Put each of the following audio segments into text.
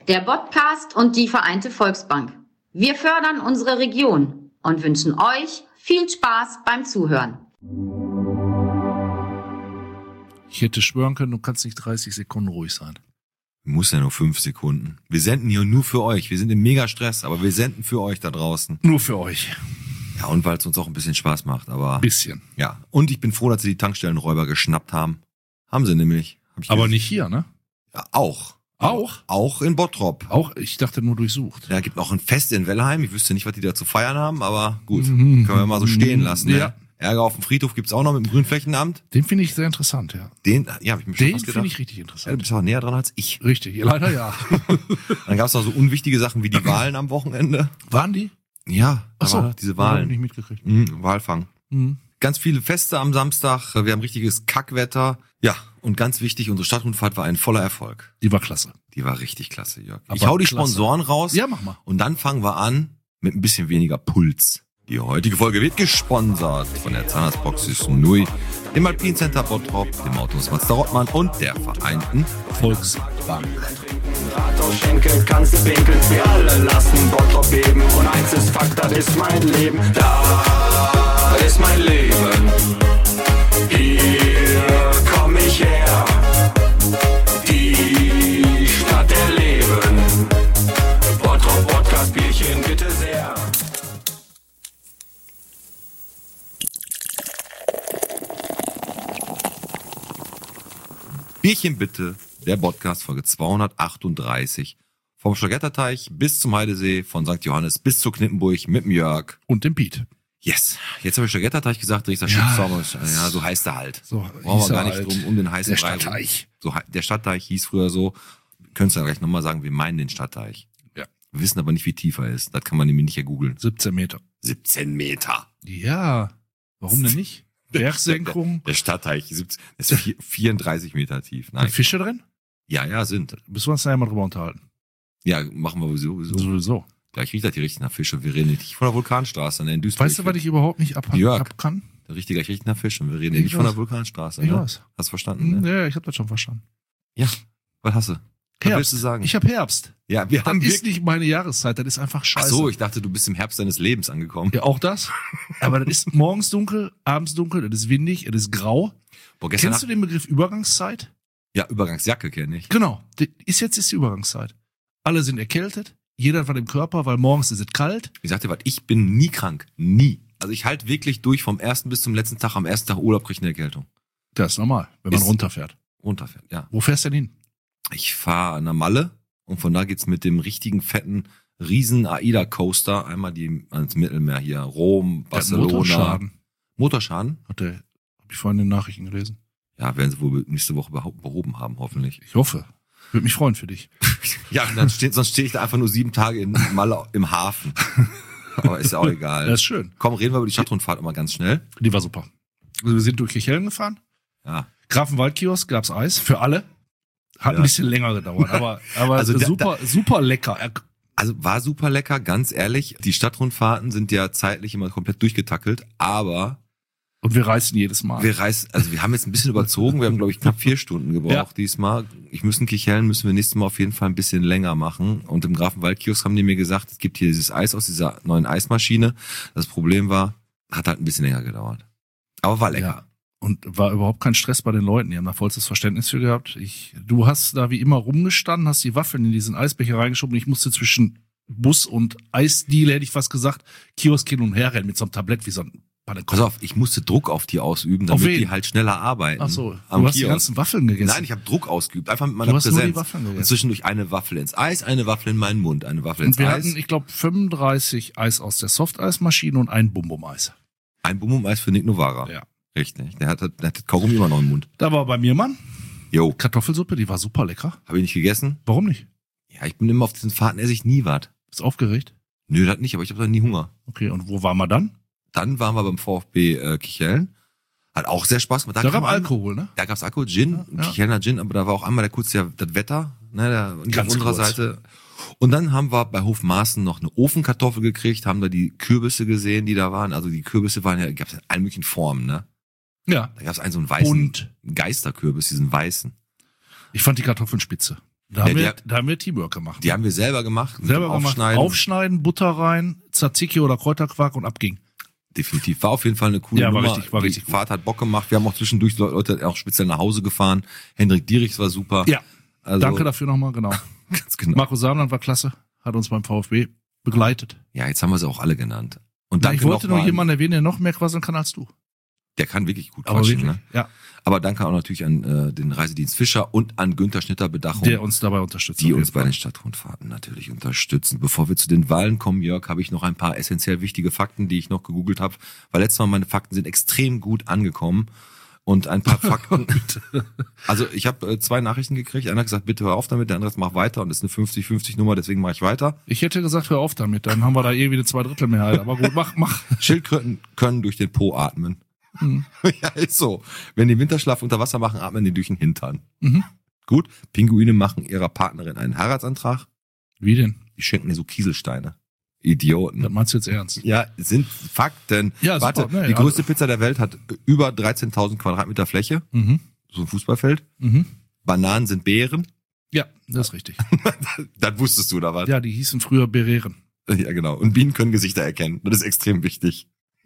der Podcast und die Vereinte Volksbank. Wir fördern unsere Region und wünschen euch viel Spaß beim Zuhören. Ich hätte schwören können, du kannst nicht 30 Sekunden ruhig sein. Muss ja nur 5 Sekunden. Wir senden hier nur für euch. Wir sind im Mega-Stress, aber wir senden für euch da draußen. Nur für euch. Ja, und weil es uns auch ein bisschen Spaß macht, aber... Bisschen. Ja, und ich bin froh, dass sie die Tankstellenräuber geschnappt haben. Haben sie nämlich. Aber nicht hier, ne? Ja, auch. Auch? Auch in Bottrop. Auch, ich dachte nur durchsucht. Ja, gibt auch ein Fest in Wellheim. Ich wüsste nicht, was die da zu feiern haben, aber gut. Können wir mal so stehen lassen. Ja. Ne? Ärger auf dem Friedhof gibt's auch noch mit dem Grünflächenamt. Den finde ich sehr interessant, ja. Hab ich mir schon Den fast gedacht. finde ich richtig Ja, du interessant. bist auch näher dran als ich. Richtig, leider ja. Dann gab's noch so unwichtige Sachen wie die Wahlen am Wochenende. Waren die? Ja, Ach so, aber diese Hab Wahlen. ich nicht mitgekriegt. Wahlfang. Mhm. Ganz viele Feste am Samstag. Wir haben richtiges Kackwetter. Ja, und ganz wichtig, unsere Stadtrundfahrt war ein voller Erfolg. Die war klasse. Die war richtig klasse, Jörg. Aber Ich hau die klasse. Sponsoren raus. Ja, mach mal. Und dann fangen wir an mit ein bisschen weniger Puls. Die heutige Folge wird gesponsert von der Zahnarztpraxis Nui, dem Alpine Center Bottrop, dem Autohaus Mazda Rottmann und der Vereinten Volksbank. Rathaus Schenkel, kannst du pinkeln, wir alle lassen Bottrop beben. Und eins ist Fakt, das ist mein Leben, das ist mein Leben. Hier komm ich her, die Stadt der Leben. Bottrop Podcast, Bierchen bitte sehr. Bierchen bitte, der Podcast Folge 238. Vom Schlagetterteich bis zum Heidesee, von St. Johannes bis zur Knippenburg mit dem Jörg. Und dem Piet. Yes. Jetzt habe ich Schlagetterteich gesagt, Richter Ja. Schiffsauber. Ja, so heißt er halt. So Brauchen hieß wir er gar nicht halt. drum um den heißen Der Brei rum. Stadtteich. So, der Stadtteich hieß früher so. Könntest du ja gleich nochmal sagen, wir meinen den Stadtteich. Ja. Wir wissen aber nicht, wie tief er ist. Das kann man nämlich nicht ergoogeln. 17 Meter. 17 Meter. Ja. Warum denn nicht? Bergsenkung. Der Stadtteich 17, ist 34 Meter tief. Nein. Sind Fische drin? Ja, sind. Müssen wir uns da ja mal drüber unterhalten. Ja, machen wir sowieso. Sowieso. Gleich riecht das hier richtig nach Fisch und wir reden nicht von der Vulkanstraße, ne, in Duisburg. Weißt du, was ich überhaupt nicht ab Jörg. kann? Der riecht gleich richtig nach Fisch und wir reden Ich nicht von der weiß. Vulkanstraße. Ich Ne? weiß. Hast du verstanden, ne? Ja, ich habe das schon verstanden. Ja. Was hast du? Was Herbst. willst du sagen? Ich habe Herbst. Ja, wir Das haben ist nicht meine Jahreszeit, das ist einfach Ach scheiße. so, ich dachte, du bist im Herbst deines Lebens angekommen. Ja, auch das. Aber das ist morgens dunkel, abends dunkel, das ist windig, das ist grau. Boah, gestern Kennst du den Begriff Übergangszeit? Ja, Übergangsjacke kenne ich. Genau. Jetzt ist die Übergangszeit. Alle sind erkältet, jeder hat was im Körper, weil morgens ist es kalt. Ich sag dir was, ich bin nie krank. Nie. Also ich halte wirklich durch vom ersten bis zum letzten Tag. Am ersten Tag Urlaub krieg ich eine Erkältung. Das ist normal, wenn man Ist- runterfährt. Runterfährt, ja. Wo fährst du denn hin? Ich fahre nach Malle und von da geht's mit dem richtigen fetten riesen AIDA-Coaster einmal ans Mittelmeer hier. Rom, Der hat Barcelona. Motorschaden. Motorschaden? Hab ich vorhin in den Nachrichten gelesen. Ja, werden sie wohl nächste Woche behoben haben, hoffentlich. Ich hoffe. Würde mich freuen für dich. Ja, sonst stehe ich da einfach nur 7 Tage in Malle im Hafen. Aber ist ja auch egal. Das ist schön. Komm, reden wir über die Stadtrundfahrt immer ganz schnell. Die war super. Also wir sind durch Kirchhellen gefahren. Ja. Grafenwaldkiosk gab's Eis für alle. Hat Ja. ein bisschen länger gedauert, aber Also super lecker. Also war super lecker, ganz ehrlich. Die Stadtrundfahrten sind ja zeitlich immer komplett durchgetackelt, aber Und wir reißen jedes Mal. wir haben jetzt ein bisschen überzogen. Wir haben, glaube ich, knapp 4 Stunden gebraucht Ja. diesmal. Kirchhellen müssen wir nächstes Mal auf jeden Fall ein bisschen länger machen. Und im Grafenwaldkiosk haben die mir gesagt, es gibt hier dieses Eis aus dieser neuen Eismaschine. Das Problem war, hat halt ein bisschen länger gedauert. Aber war lecker. Ja. Und war überhaupt kein Stress bei den Leuten. Die haben da vollstes Verständnis für gehabt. Du hast da wie immer rumgestanden, hast die Waffeln in diesen Eisbecher reingeschoben. Ich musste zwischen Bus und Eisdiele, hätte ich fast gesagt, Kiosk hin und her rennen mit so einem Tablett wie so ein Pass auf, ich musste Druck auf die ausüben, Auf damit wen? die halt schneller arbeiten. Ach so, am du hast die Kiosk. ganzen Waffeln gegessen. Nein, ich habe Druck ausgeübt, einfach mit meiner Du hast nur Präsenz. die Waffeln gegessen. Und zwischendurch eine Waffel ins Eis, eine Waffel in meinen Mund, eine Waffel ins Und wir Eis. hatten, ich glaube, 35 Eis aus der Softeismaschine und ein Bum-Bum-Eis. Ein Bum-Bum-Eis für Nick Novara. Ja. Richtig. Der hat das Kaugummi immer noch im Mund. Da war bei mir, Mann, Jo, Kartoffelsuppe, die war super lecker. habe ich nicht gegessen? Warum nicht? Ja, ich bin immer auf diesen Fahrten, esse ich nie was. Ist aufgeregt? Nö, das nicht, aber ich habe da nie Hunger. Okay, und wo waren wir dann? Dann waren wir beim VfB Kirchhellen. Hat auch sehr Spaß gemacht. Da kam gab an- Alkohol, ne? Da gab's Alkohol, Gin, Ja. Kirchhellner Gin, aber da war auch einmal kurz das Wetter, ne, nicht auf Ganz unserer kurz. Seite. Und dann haben wir bei Hofmaßen noch eine Ofenkartoffel gekriegt, haben da die Kürbisse gesehen, die da waren. Also die Kürbisse waren ja, gab's in allen möglichen Formen, ne? Ja. Da gab's einen so einen weißen Und Geisterkürbis, diesen weißen. ich fand die Kartoffeln spitze. Da haben wir Teamwork gemacht. Die haben wir selber gemacht. Selber Aufschneiden, Butter rein, Tzatziki oder Kräuterquark und abging. Definitiv. War auf jeden Fall eine coole Nummer. War richtig Die Fahrt hat Bock gemacht. Wir haben auch zwischendurch Leute auch speziell nach Hause gefahren. Hendrik Dierichs war super. Ja. Also, danke dafür nochmal, genau. Ganz genau. Marco Samland war klasse, hat uns beim VfB begleitet. Ja, jetzt haben wir sie auch alle genannt. Und danke ich wollte noch nur jemanden erwähnen, der noch mehr quasseln kann als du. Der kann wirklich gut Aber quatschen, wirklich, ne? ja. Aber danke auch natürlich an den Reisedienst Fischer und an Günther Schnitter Bedachung, Der uns dabei unterstützt. die uns bei den Stadtrundfahrten natürlich unterstützen. Bevor wir zu den Wahlen kommen, Jörg, habe ich noch ein paar essentiell wichtige Fakten, die ich noch gegoogelt habe. Weil letztes Mal meine Fakten sind extrem gut angekommen. Und ein paar Fakten. Also ich habe 2 Nachrichten gekriegt. Einer hat gesagt, bitte hör auf damit, der andere sagt, mach weiter. Und das ist eine 50-50 Nummer, deswegen mache ich weiter. Ich hätte gesagt, hör auf damit, dann haben wir da irgendwie eine 2/3 Aber gut, mach. Schildkröten können durch den Po atmen. Ja, ist so. Wenn die Winterschlaf unter Wasser machen, atmen die durch den Hintern. Mhm. Gut. Pinguine machen ihrer Partnerin einen Heiratsantrag. Wie denn? Die schenken ihr so Kieselsteine. Idioten. Das meinst du jetzt ernst? Ja, sind Fakten. Ja, warte, super, ne, die ja. größte Pizza der Welt hat über 13.000 Quadratmeter Fläche. Mhm. So ein Fußballfeld. Mhm. Bananen sind Beeren. Ja, das ist richtig. Das wusstest du, oder was? Ja, die hießen früher Bereren. Ja, genau. Und Bienen können Gesichter erkennen. Das ist extrem wichtig.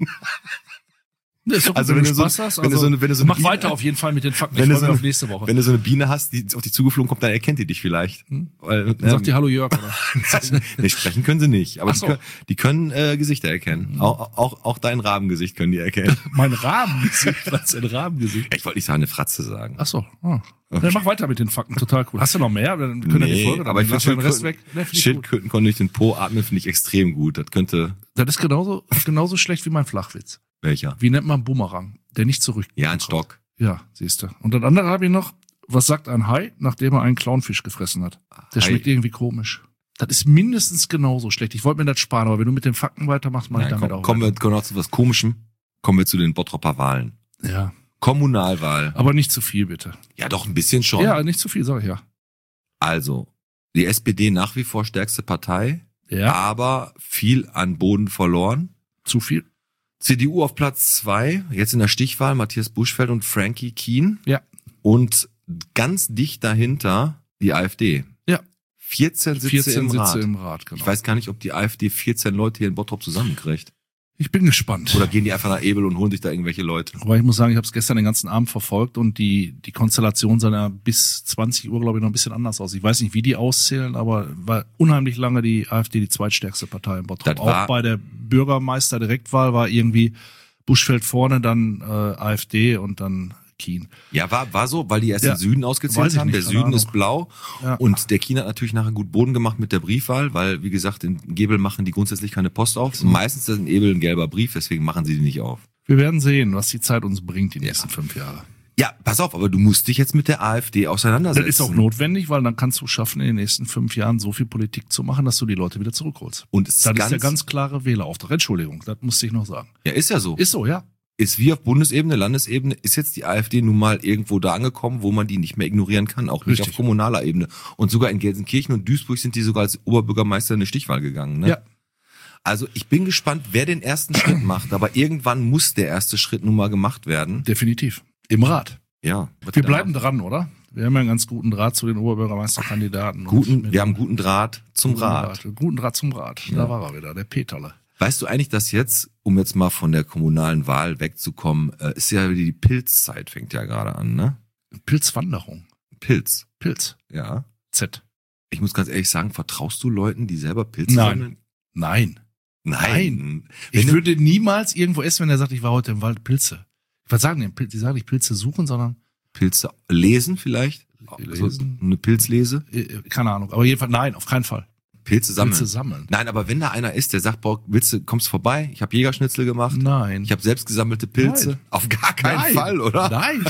Das ist doch gut, Also wenn wenn du du Spaß so- hast. wenn du so eine- wenn du so eine mach Biene- weiter auf jeden Fall mit den Fakten. Wenn Ich du freue so mich eine- auf nächste Woche. Wenn du so eine Biene hast, die auf dich zugeflogen kommt, dann erkennt die dich vielleicht. Weil, Dann sagt die Hallo Jörg, oder? nee, sprechen können sie nicht, aber Ach so. die können Gesichter erkennen. Auch dein Rabengesicht können die erkennen. Mein Rahmengesicht, was ist ein Rahmengesicht? Ich wollte nicht sagen, eine Fratze sagen. Ach so. Ah. Dann mach weiter mit den Fakten, total cool. Hast du noch mehr? Dann können wir die Folge, dann aber ich lassen wir finde den Rest weg. Nee, find ich gut. Schildkröten können durch den Po atmen, finde ich extrem gut. Das könnte, Das ist genauso schlecht wie mein Flachwitz. welcher? Wie nennt man Bumerang, der nicht zurück? Ja, ein Stock. Ja, siehst du. Und das andere habe ich noch, was sagt ein Hai, nachdem er einen Clownfisch gefressen hat? Der Hai. schmeckt irgendwie komisch. Das ist mindestens genauso schlecht. Ich wollte mir das sparen, aber wenn du mit den Fakten weitermachst, mach ich Nein, damit auch kommen weiter. wir noch zu was Komischem. Kommen wir zu den Bottropper Wahlen. Ja, Kommunalwahl. aber nicht zu viel, bitte. Ja, doch ein bisschen schon. Ja, nicht zu viel, sag ich ja. Also, die SPD nach wie vor stärkste Partei, Ja, aber viel an Boden verloren. zu viel. CDU auf Platz 2, jetzt in der Stichwahl Matthias Buschfeld und Frankie Kien. Ja. Und ganz dicht dahinter die AfD. Ja. 14 Sitze 14 im Rat. Sitze im Rat, genau. Ich weiß gar nicht, ob die AfD 14 Leute hier in Bottrop zusammenkriegt. Ich bin gespannt. Oder gehen die einfach nach Ebel und holen sich da irgendwelche Leute? Aber ich muss sagen, ich habe es gestern den ganzen Abend verfolgt und die Konstellation sah ja bis 20 Uhr, glaube ich, noch ein bisschen anders aus. Ich weiß nicht, wie die auszählen, aber war unheimlich lange die AfD die zweitstärkste Partei in Bottrop. Das war- Auch bei der Bürgermeister-Direktwahl war irgendwie Buschfeld vorne, dann AfD und dann Kien. Ja, war so, weil die erst Ja. den Süden Weiß ausgezählt ich haben. nicht, Der keine Süden Ahnung. ist blau. Ja. Und der Kien hat natürlich nachher gut Boden gemacht mit der Briefwahl, weil, wie gesagt, in Gebel machen die grundsätzlich keine Post auf. Mhm. Meistens ist in Ebel ein gelber Brief, deswegen machen sie die nicht auf. Wir werden sehen, was die Zeit uns bringt die Ja. nächsten 5 Jahre. Ja, pass auf, aber du musst dich jetzt mit der AfD auseinandersetzen. Das ist auch notwendig, weil dann kannst du schaffen, in den nächsten 5 Jahren so viel Politik zu machen, dass du die Leute wieder zurückholst. Und es ist Das ist der ganz klare Wählerauftrag. Entschuldigung, das musste ich noch sagen. ja, ist ja so. Ist so, ja. Ist wie auf Bundesebene, Landesebene, ist jetzt die AfD nun mal irgendwo da angekommen, wo man die nicht mehr ignorieren kann, auch nicht Richtig. auf kommunaler Ebene. Und sogar in Gelsenkirchen und Duisburg sind die sogar als Oberbürgermeister in eine Stichwahl gegangen. Ne? Ja. Also ich bin gespannt, wer den ersten Schritt macht, aber irgendwann muss der erste Schritt nun mal gemacht werden. Definitiv. Im Rat. Ja. Wir bleiben dran, oder? Wir haben ja einen ganz guten Draht zu den Oberbürgermeisterkandidaten. Wir haben guten Draht zum Rat. Guten Draht zum Rat. Ja. Da war er wieder, der Peterle. Weißt du eigentlich, dass jetzt, um jetzt mal von der kommunalen Wahl wegzukommen, ist ja wieder die Pilzzeit, fängt ja gerade an, ne? Pilzwanderung. Pilz. Pilz. Ja. Z. Ich muss ganz ehrlich sagen, vertraust du Leuten, die selber Pilze Nein. sammeln? Nein. Nein. Ich Wenn würde niemals irgendwo essen, wenn er sagt, ich war heute im Wald Pilze. Was sagen die? Die sagen nicht Pilze suchen, sondern Pilze lesen vielleicht? Lesen? So eine Pilzlese? Keine Ahnung. Aber jedenfalls nein, auf keinen Fall. Pilze sammeln. Pilze sammeln. Nein, aber wenn da einer ist, der sagt, boah, kommst vorbei? Ich habe Jägerschnitzel gemacht. Nein. Ich habe selbst gesammelte Pilze. Nein. Auf gar keinen Nein. Fall, oder? Nein.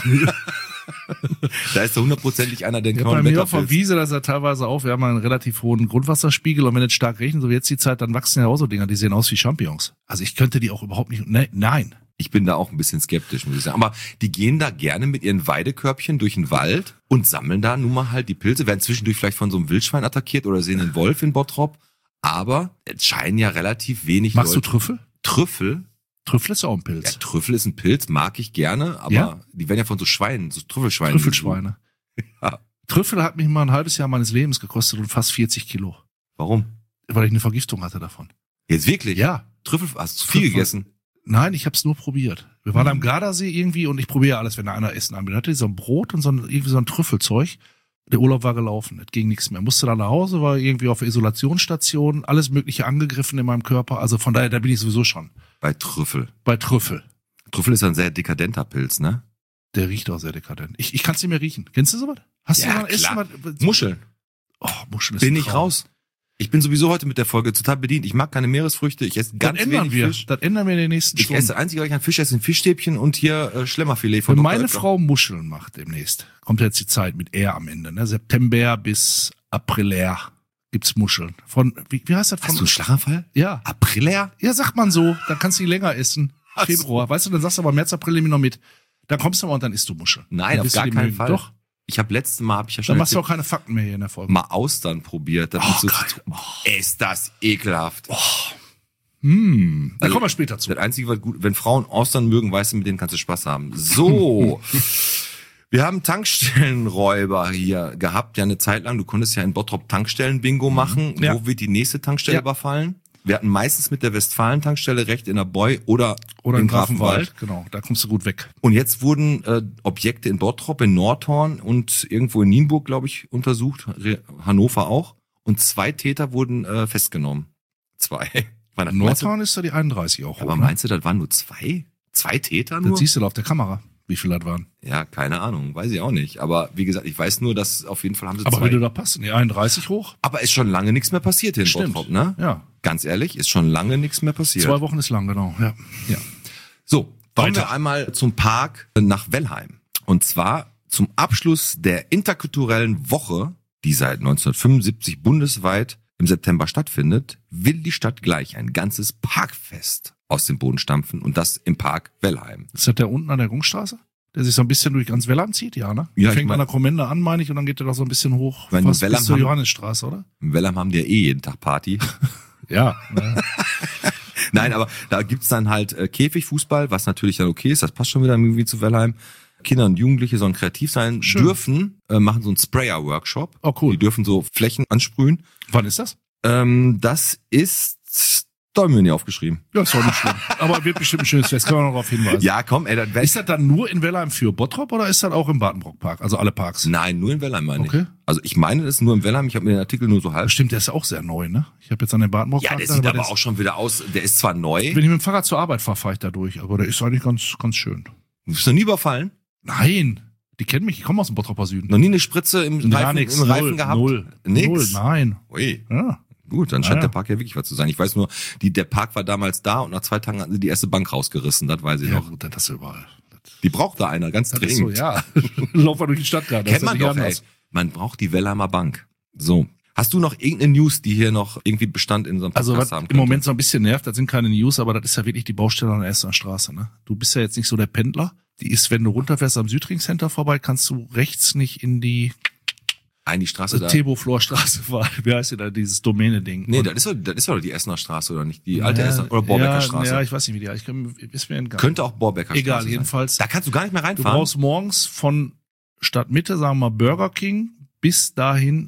Da ist da hundertprozentig einer, der Ja, bei mir auf der Wiese, das ist ja teilweise auch, wir haben einen relativ hohen Grundwasserspiegel und wenn es stark regnet, so wie jetzt die Zeit, dann wachsen ja auch so Dinger, die sehen aus wie Champignons. Also ich könnte die auch überhaupt nicht, nein. Ich bin da auch ein bisschen skeptisch, muss ich sagen. Aber die gehen da gerne mit ihren Weidekörbchen durch den Wald und sammeln da nun mal halt die Pilze, werden zwischendurch vielleicht von so einem Wildschwein attackiert oder sehen einen Wolf in Bottrop. Aber es scheinen ja relativ wenig Machst du Leute. Trüffel? Trüffel? Trüffel ist auch ein Ja, Pilz. Trüffel ist ein Pilz, mag ich gerne, aber Ja? die werden ja von so Schweinen, so Trüffelschweinen. Trüffelschweine. Ja. Trüffel hat mich mal ein halbes Jahr meines Lebens gekostet und fast 40 Kilo. Warum? Weil ich eine Vergiftung hatte davon. Jetzt wirklich? Ja. Trüffel, hast du zu viel Trüffel. gegessen? Nein, ich habe es nur probiert. Wir waren am Gardasee irgendwie und ich probiere alles, wenn da einer Essen anbietet. Hatte so ein Brot und irgendwie so ein Trüffelzeug. Der Urlaub war gelaufen, es ging nichts mehr. Musste dann nach Hause, war irgendwie auf der Isolationsstation, alles Mögliche angegriffen in meinem Körper. Also von daher, da bin ich sowieso schon. Bei Trüffel. Bei Trüffel. Trüffel ist ein sehr dekadenter Pilz, ne? Der riecht auch sehr dekadent. Ich kann es nicht mehr riechen. Kennst du sowas? Hast Ja, du mal Essen? klar. Was? Muscheln. Oh, Muscheln ist Bin ein ich Traum. raus. Ich bin sowieso heute mit der Folge total bedient. Ich mag keine Meeresfrüchte. Ich esse ganz Das ändern wenig wir. Fisch. Das ändern wir in den nächsten Ich Stunden. esse einzig, was ich an Fisch esse, sind Fischstäbchen und hier Schlemmerfilet von Wenn Dr. meine Oetker. Frau Muscheln macht demnächst, kommt jetzt die Zeit mit R am Ende, ne? September bis Aprilair gibt's Muscheln. Von, wie heißt das? Hast Von, du einen Schlaganfall? ja. Aprilair? Ja, sagt man so. Dann kannst du die länger essen. Ach so. Februar. Weißt du, dann sagst du aber März, April nimm ich noch mit. Dann kommst du mal und dann isst du Muscheln. Nein, Dann auf wirst du gar die keinen mögen. Fall. Doch. Ich habe letztes Mal, habe ich ja Dann schon machst du auch erzählt, keine Fakten mehr hier in der Folge. mal Austern probiert. Das Oh, mit so geil. Ist das ekelhaft. Da Also, kommen wir später zu. Das Einzige, was gut, wenn Frauen Austern mögen, weißt du, mit denen kannst du Spaß haben. So. Wir haben Tankstellenräuber hier gehabt, ja eine Zeit lang. Du konntest ja in Bottrop Tankstellen-Bingo machen. Ja. Wo wird die nächste Tankstelle Ja. überfallen? Wir hatten meistens mit der Westfalen-Tankstelle recht in der Boy oder Oder in in Grafenwald. Genau, da kommst du gut weg. Und jetzt wurden Objekte in Bottrop, in Nordhorn und irgendwo in Nienburg, glaube ich, untersucht. Hannover auch. Und 2 Täter wurden festgenommen. 2. War das- meinst du- Nordhorn ist da die 31 auch. Aber hoch, meinst du, das waren nur 2? 2 Täter ne? nur? Das siehst du da auf der Kamera, wie viele das waren. Ja, keine Ahnung, weiß ich auch nicht. Aber wie gesagt, ich weiß nur, dass auf jeden Fall haben sie Aber 2. würde da passen, die 31 hoch? Aber ist schon lange nichts mehr passiert hier in Stimmt. Bottrop, ne? Ja. Ganz ehrlich, ist schon lange nichts mehr passiert. 2 Wochen ist lang, genau. Ja. So, kommen Weiter. wir einmal zum Park nach Wellheim. Und zwar zum Abschluss der interkulturellen Woche, die seit 1975 bundesweit im September stattfindet, will die Stadt gleich ein ganzes Parkfest aus dem Boden stampfen und das im Park Wellheim. Ist das der unten an der Rungstraße? Der sich so ein bisschen durch ganz Wellheim zieht, ja, ne? Ja, ich Fängt mein- an der Kommende an, meine ich, und dann geht er doch so ein bisschen hoch, Wenn fast Wellheim bis zur haben- Johannesstraße, oder? In Wellheim haben die ja jeden Tag Party. Ja. Ne? Nein, aber da gibt's dann halt Käfigfußball, was natürlich dann okay ist, das passt schon wieder irgendwie zu Wellheim. Kinder und Jugendliche sollen kreativ sein, Schön. dürfen, machen so einen Sprayer-Workshop. Oh, cool. Die dürfen so Flächen ansprühen. Wann ist das? Das ist, da haben wir nie aufgeschrieben. Ja, ist doch nicht schlimm. Aber wird bestimmt ein schönes Fest, kann man noch darauf hinweisen. Ja, komm, ey, das Ist das dann nur in Wellheim für Bottrop oder ist das auch im Badenbrock-Park? Also alle Parks? Nein, nur in Wellheim meine Okay. ich. Also ich meine, das ist nur in Wellheim, ich habe mir den Artikel nur so halb. Stimmt, der ist auch sehr neu, ne? Ich habe jetzt an den Badenbrock-Park. Ja, der da, sieht aber aber auch schon wieder aus, der ist zwar neu, Wenn ich mit dem Fahrrad zur Arbeit fahre, fahre ich da durch. Aber der ist eigentlich ganz, ganz schön. du bist noch nie überfallen, Nein, die kennen mich. Ich komme aus dem Bottroper Süden. noch nie eine Spritze im Gar Reifen, nichts. im Reifen Null, gehabt. Null. Nix. Null, nein. Ui, Ja. gut, dann scheint Ja. der Park ja wirklich was zu sein. Ich weiß nur, der Park war damals da und nach 2 Tagen hatten sie die erste Bank rausgerissen, das weiß ich Ja, noch. gut, das ist überall. Die braucht da einer, ganz Das ist so, dringend. ja. Lauf mal durch die Stadt gerade. das Kennt ist ja man nicht doch, ey. anders. Man braucht die Wellheimer Bank. So. Hast du noch irgendeine News, die hier noch irgendwie Bestand in unserem Podcast Also was haben im könnte? Moment so ein bisschen nervt, das sind keine News, aber das ist ja wirklich die Baustelle an der Essener Straße. Ne? Du bist ja jetzt nicht so der Pendler. Die ist, wenn du runterfährst am Südring Center vorbei, kannst du rechts nicht in die Die Straße da. Tebo-Flor-Straße fahren. Wie heißt die da, dieses Domäne-Ding? Nee, Und- das ist doch die Essener Straße, oder nicht? Die alte Essener, oder Borbecker Straße. Ja, ich weiß nicht, wie die heißt. Ist mir entgangen. Könnte auch Borbecker Egal, Straße jedenfalls. sein. Da kannst du gar nicht mehr Du reinfahren. brauchst morgens von Stadtmitte, sagen wir mal Burger King, bis dahin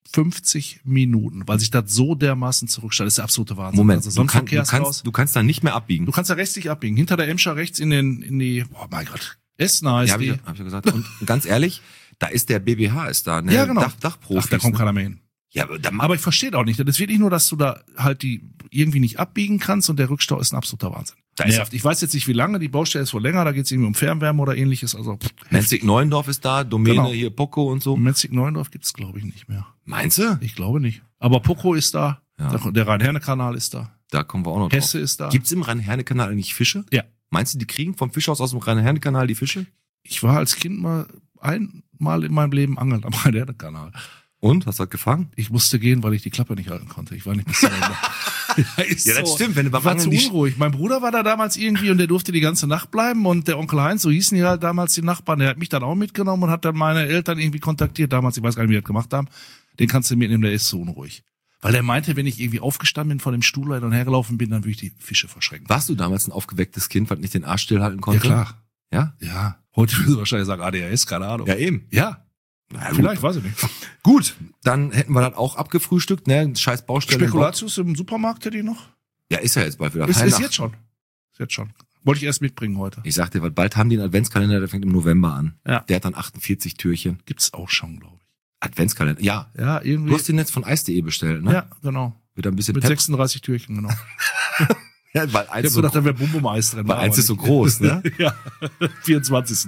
50 Minuten, weil sich das so dermaßen zurückstellt. Das ist der absolute Wahnsinn. Moment, Also so ein Verkehrschaos. du kannst da nicht mehr abbiegen. Du kannst da rechts nicht abbiegen. Hinter der Emscher rechts in die, oh mein Gott, Essener heißt Ja, hab die. ich ja gesagt. Und ganz ehrlich, da ist der BBH ist da, ne? Ja, genau. Dachprofis. Ach, da kommt ne? keiner mehr hin. Ja, aber da Aber ich verstehe auch nicht. Das ist wirklich nur, dass du da halt die irgendwie nicht abbiegen kannst und der Rückstau ist ein absoluter Wahnsinn. Da ist Nervt. Ich weiß jetzt nicht, wie lange. Die Baustelle ist wohl länger. Da geht es irgendwie um Fernwärme oder ähnliches. Also Menzig-Neuendorf ist da, Domäne Genau. hier, Poco und so. Metzig-Neuendorf gibt es, glaube ich, nicht mehr. Meinst du? Ich glaube nicht. Aber Poco ist da. Ja. Der Rhein-Herne-Kanal ist da. Da kommen wir auch noch drauf. Hesse ist da. Gibt's im Rhein-Herne-Kanal eigentlich Fische? Ja. Meinst du, die kriegen vom Fischhaus aus dem Rhein-Herne-Kanal die Fische? Ich war als Kind mal einmal in meinem Leben angeln am Rhein-Herne-Kanal. Und? Hast du das gefangen? Ich musste gehen, weil ich die Klappe nicht halten konnte. Ich war nicht bis zum Ende. Ist Ja, das so. stimmt, wenn du beim Ich war Angeln zu die- unruhig. Mein Bruder war da damals irgendwie und der durfte die ganze Nacht bleiben und der Onkel Heinz, so hießen die halt damals die Nachbarn, der hat mich dann auch mitgenommen und hat dann meine Eltern irgendwie kontaktiert. Damals, ich weiß gar nicht, wie die das gemacht haben. Den kannst du mitnehmen, der ist so unruhig. Weil der meinte, wenn ich irgendwie aufgestanden bin von dem Stuhl und hergelaufen bin, dann würde ich die Fische verschrecken. Warst du damals ein aufgewecktes Kind, was nicht den Arsch stillhalten konnte? Ja, klar. Ja? Ja. Heute würde ich wahrscheinlich sagen ADHS, keine Ahnung. Ja, eben. Ja. Na, Vielleicht, weiß ich nicht. Gut, dann hätten wir das auch abgefrühstückt, ne? Scheiß Baustelle. Spekulatius im Supermarkt hätte ich noch? Ja, ist ja jetzt bald wieder. Ist Weihnachten. jetzt schon. Ist jetzt schon. Wollte ich erst mitbringen heute. Ich sag dir, weil bald haben die einen Adventskalender, der fängt im November an. Ja. Der hat dann 48 Türchen. Gibt's auch schon, glaube ich. Adventskalender, ja. Ja, irgendwie. Du hast den jetzt von Eis.de bestellt, ne? Ja, genau. Wird ein bisschen Mit 36 Türchen, genau. Ja, weil Ich eins habe so, gedacht, da wäre Bum-Bum-Eis drin. weil aber eins ist so nicht. groß, ne? Ja, 24.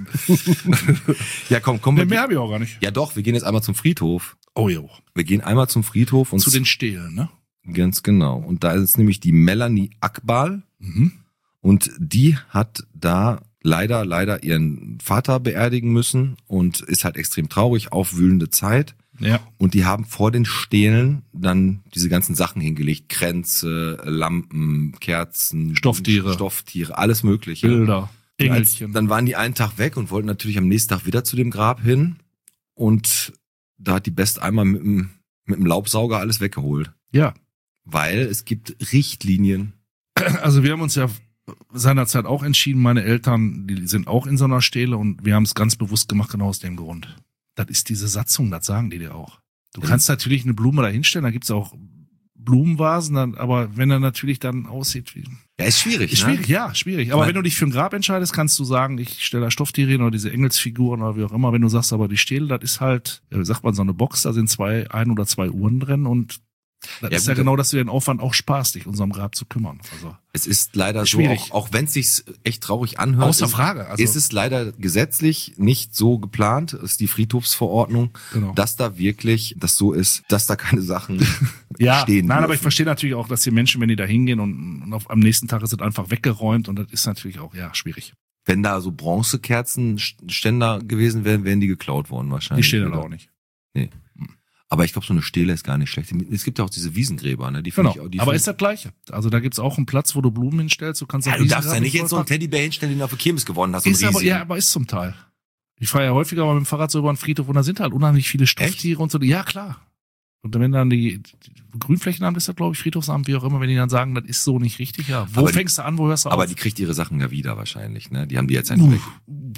Ja, komm, Nee, wir. mehr habe ich auch gar nicht. Ja doch, wir gehen jetzt einmal zum Friedhof. Oh jo. Wir gehen einmal zum Friedhof und Zu den Stelen, ne? ganz genau. Und da ist nämlich die Melanie Akbal Mhm. und die hat da leider ihren Vater beerdigen müssen und ist halt extrem traurig, aufwühlende Zeit. Ja. Und die haben vor den Stelen dann diese ganzen Sachen hingelegt. Kränze, Lampen, Kerzen, Stofftiere, alles mögliche. Bilder, Und Engelchen. dann waren die einen Tag weg und wollten natürlich am nächsten Tag wieder zu dem Grab hin. Und da hat die Best einmal mit dem Laubsauger alles weggeholt. Ja. Weil es gibt Richtlinien. Also wir haben uns ja seinerzeit auch entschieden, meine Eltern, die sind auch in so einer Stele und wir haben es ganz bewusst gemacht, genau aus dem Grund. Das ist diese Satzung, das sagen die dir auch. Du kannst natürlich eine Blume da hinstellen, da gibt's auch Blumenvasen, aber wenn er natürlich dann aussieht wie... Ja, ist schwierig, Ist ne? schwierig, ja, schwierig. Aber Weil- wenn du dich für ein Grab entscheidest, kannst du sagen, ich stelle da Stofftiere hin oder diese Engelsfiguren oder wie auch immer. Wenn du sagst, aber die Stele, das ist halt, ja, wie sagt man, so eine Box, da sind ein oder zwei Uhren drin und das Ja, ist ja gut, genau, dass du den Aufwand auch sparst, dich unserem Grab zu kümmern. Also Es ist leider so, Schwierig. auch wenn es sich echt traurig anhört, außer Frage. Also, ist es leider gesetzlich nicht so geplant, ist die Friedhofsverordnung, genau. dass da wirklich das so ist, dass da keine Sachen Ja, stehen nein, aber dürfen. ich verstehe natürlich auch, dass die Menschen, wenn die da hingehen und am nächsten Tag ist es einfach weggeräumt und das ist natürlich auch, ja, schwierig. Wenn da so Bronzekerzenständer gewesen wären, wären die geklaut worden Die wahrscheinlich. stehen da Oder? auch nicht. Aber ich glaube, so eine Stele ist gar nicht schlecht. Es gibt ja auch diese Wiesengräber, ne? Die finde Genau. ich auch. Die Aber find- ist das Gleiche. Also da gibt's auch einen Platz, wo du Blumen hinstellst. Du kannst ja, auch du darfst ja Riesengraben nicht jetzt so einen vollpacken. Teddybär hinstellen, den du auf der Kirmes gewonnen hast. Ist einen aber, riesigen. ja, aber ist zum Teil. Ich fahre ja häufiger mal mit dem Fahrrad so über den Friedhof und da sind halt unheimlich viele Stofftiere und so. Ja, klar. Und wenn dann die Grünflächenamt ist das, glaube ich, Friedhofsamt, wie auch immer, wenn die dann sagen, das ist so nicht richtig, ja. Wo Aber fängst du an, wo hörst du Aber auf? die kriegt ihre Sachen ja wieder wahrscheinlich, ne? Die haben die jetzt einfach weg.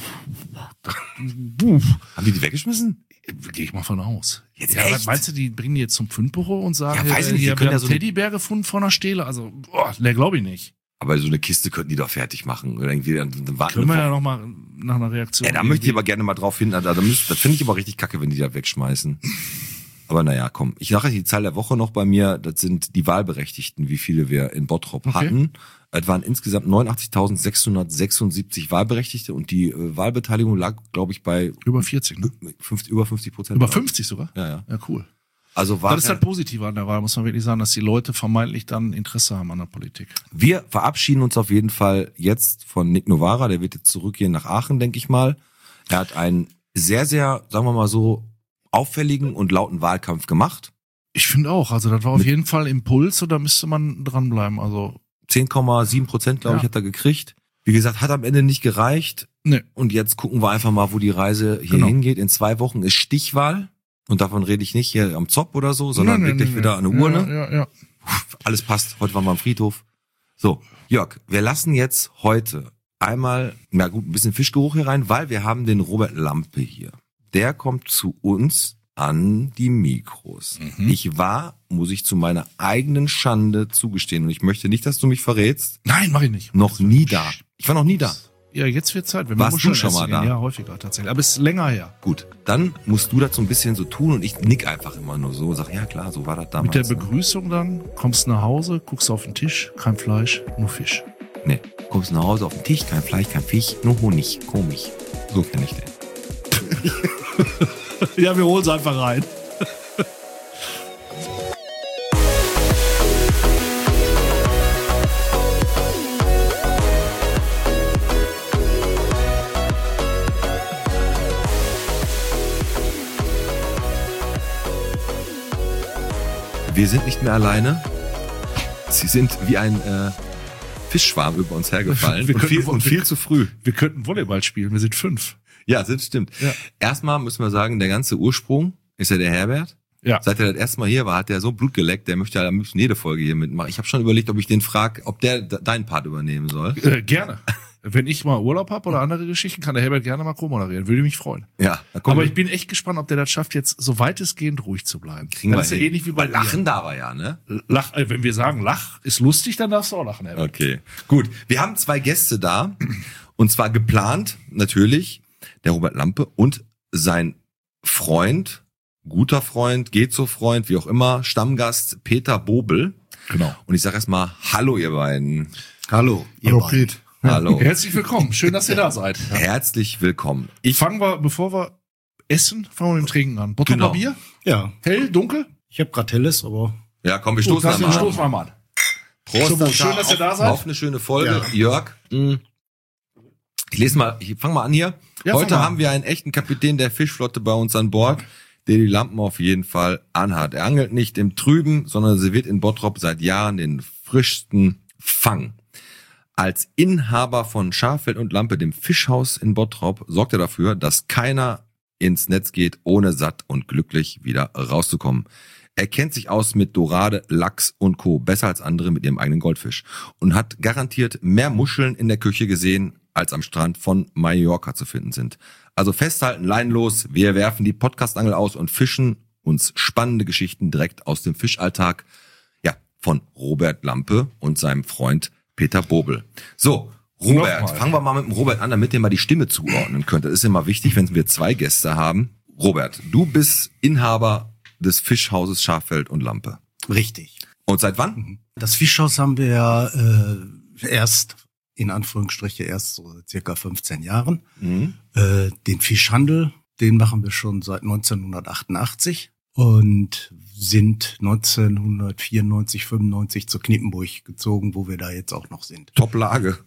Haben die weggeschmissen? Gehe ich mal von aus. Jetzt Ja, echt? was meinst du, die bringen die jetzt zum Fundbüro und sagen, Ja, weiß ich nicht, die hier, können wir ja haben so eine- Teddybär gefunden vor einer Stele? Also, ne, glaube ich nicht. Aber so eine Kiste könnten die doch fertig machen. Oder irgendwie dann warten. Können wir eine ja Woche. noch mal nach einer Reaktion. Ja, da möchte ich irgendwie- aber gerne mal drauf hin. Das finde ich aber richtig kacke, wenn die da wegschmeißen. Aber naja, komm. Ich sage die Zahl der Woche noch bei mir. Das sind die Wahlberechtigten, wie viele wir in Bottrop Okay. hatten. Es waren insgesamt 89.676 Wahlberechtigte und die Wahlbeteiligung lag, glaube ich, bei Über 40, ne? über 50%. Über 50 sogar? Ja, ja. Ja, cool. Also war Das ist halt positiv an der Wahl, muss man wirklich sagen, dass die Leute vermeintlich dann Interesse haben an der Politik. wir verabschieden uns auf jeden Fall jetzt von Nick Novara. Der wird jetzt zurückgehen nach Aachen, denke ich mal. Er hat einen sehr, sehr, sagen wir mal so, auffälligen und lauten Wahlkampf gemacht. Ich finde auch, also das war auf jeden Fall Impuls und da müsste man dranbleiben. Also, 10,7%, glaube ich, Ja. hat er gekriegt. Wie gesagt, hat am Ende nicht gereicht. ne. Und jetzt gucken wir einfach mal, wo die Reise hier Genau. hingeht. In 2 Wochen ist Stichwahl. Und davon rede ich nicht hier am Zopf oder so, sondern wirklich wieder an eine Urne. Ja. Alles passt. Heute waren wir am Friedhof. So, Jörg, wir lassen jetzt heute einmal, na gut, ein bisschen Fischgeruch hier rein, weil wir haben den Robert Lampe hier. Der kommt zu uns an die Mikros. Ich war, muss ich zu meiner eigenen Schande zugestehen, und ich möchte nicht, dass du mich verrätst, Nein, mach ich nicht. noch nie da. Ich war noch nie da. Ja, jetzt wird Zeit. Wenn Warst wir Muscheln du schon mal essen da? gehen. Ja, häufiger tatsächlich. Aber es ist länger her. Gut, dann musst du das so ein bisschen so tun und ich nick einfach immer nur so und sag, ja klar, so war das damals. Mit der Begrüßung dann, kommst nach Hause, guckst auf den Tisch, kein Fleisch, nur Fisch. Nee, kommst nach Hause auf den Tisch, kein Fleisch, kein Fisch, nur Honig, komisch. So kenn ich den. Ja, wir holen es einfach rein. Wir sind nicht mehr alleine. Sie sind wie ein Fischschwarm über uns hergefallen Wir und könnten- viel zu früh. Wir könnten Volleyball spielen, wir sind 5. Ja, das stimmt. Ja. Erstmal müssen wir sagen, der ganze Ursprung ist ja der Herbert. Ja. Seit er das erste Mal hier war, hat er so Blut geleckt, der möchte ja am liebsten jede Folge hier mitmachen. Ich habe schon überlegt, ob ich den frage, ob der deinen Part übernehmen soll. Gerne. wenn ich mal Urlaub habe oder andere Geschichten, kann der Herbert gerne mal co-moderieren. Würde mich freuen. Ja, da kommen Aber wir. ich bin echt gespannt, ob der das schafft, jetzt so weitestgehend ruhig zu bleiben. Kriegen wir das ist ja hin. ähnlich wie bei Lachen darf er ja, ne? Lach, wenn wir sagen, Lach ist lustig, dann darfst du auch lachen, Herbert. Okay, gut. Wir haben 2 Gäste da. Und zwar geplant, natürlich, der Robert Lampe und sein Freund, guter Freund, geht so Freund, wie auch immer, Stammgast Peter Bobel. Genau. Und ich sage erstmal Hallo, ihr beiden. Hallo, ihr Hallo, beiden. Piet. Hallo. Herzlich willkommen. Schön, dass ihr da seid. Herzlich willkommen. Fangen wir, bevor wir essen, fangen wir mit dem Trinken an. Bottroper Genau. Bier? Ja, Hell, dunkel? ich habe gerade Helles, aber Ja, komm, wir stoßen Dann mal an. stoßen wir mal an. Prost, Zum Wohl. Schön, dass ihr da seid. Auf eine schöne Folge. Ja. Jörg, ich fange mal an hier. Ja, Heute fang mal haben wir einen echten Kapitän der Fischflotte bei uns an Bord, der die Lampen auf jeden Fall anhat. Er angelt nicht im Trüben, sondern serviert in Bottrop seit Jahren den frischsten Fang. Als Inhaber von Schafeld und Lampe, dem Fischhaus in Bottrop, sorgt er dafür, dass keiner ins Netz geht, ohne satt und glücklich wieder rauszukommen. Er kennt sich aus mit Dorade, Lachs und Co. besser als andere mit ihrem eigenen Goldfisch und hat garantiert mehr Muscheln in der Küche gesehen, als am Strand von Mallorca zu finden sind. Also festhalten, Leinen los, wir werfen die Podcastangel aus und fischen uns spannende Geschichten direkt aus dem Fischalltag, ja, von Robert Lampe und seinem Freund Peter Bobel. So, Robert, Nochmal. fangen wir mal mit dem Robert an, damit ihr mal die Stimme zuordnen könnt. Das ist immer wichtig, wenn wir 2 Gäste haben. Robert, du bist Inhaber des Fischhauses Schafeld und Lampe. richtig. Und seit wann? Das Fischhaus haben wir ja erst, in Anführungsstriche, erst so circa 15 Jahren. Den Fischhandel, den machen wir schon seit 1988 und sind 1994, 95 zur Knippenburg gezogen, wo wir da jetzt auch noch sind. Top-Lage.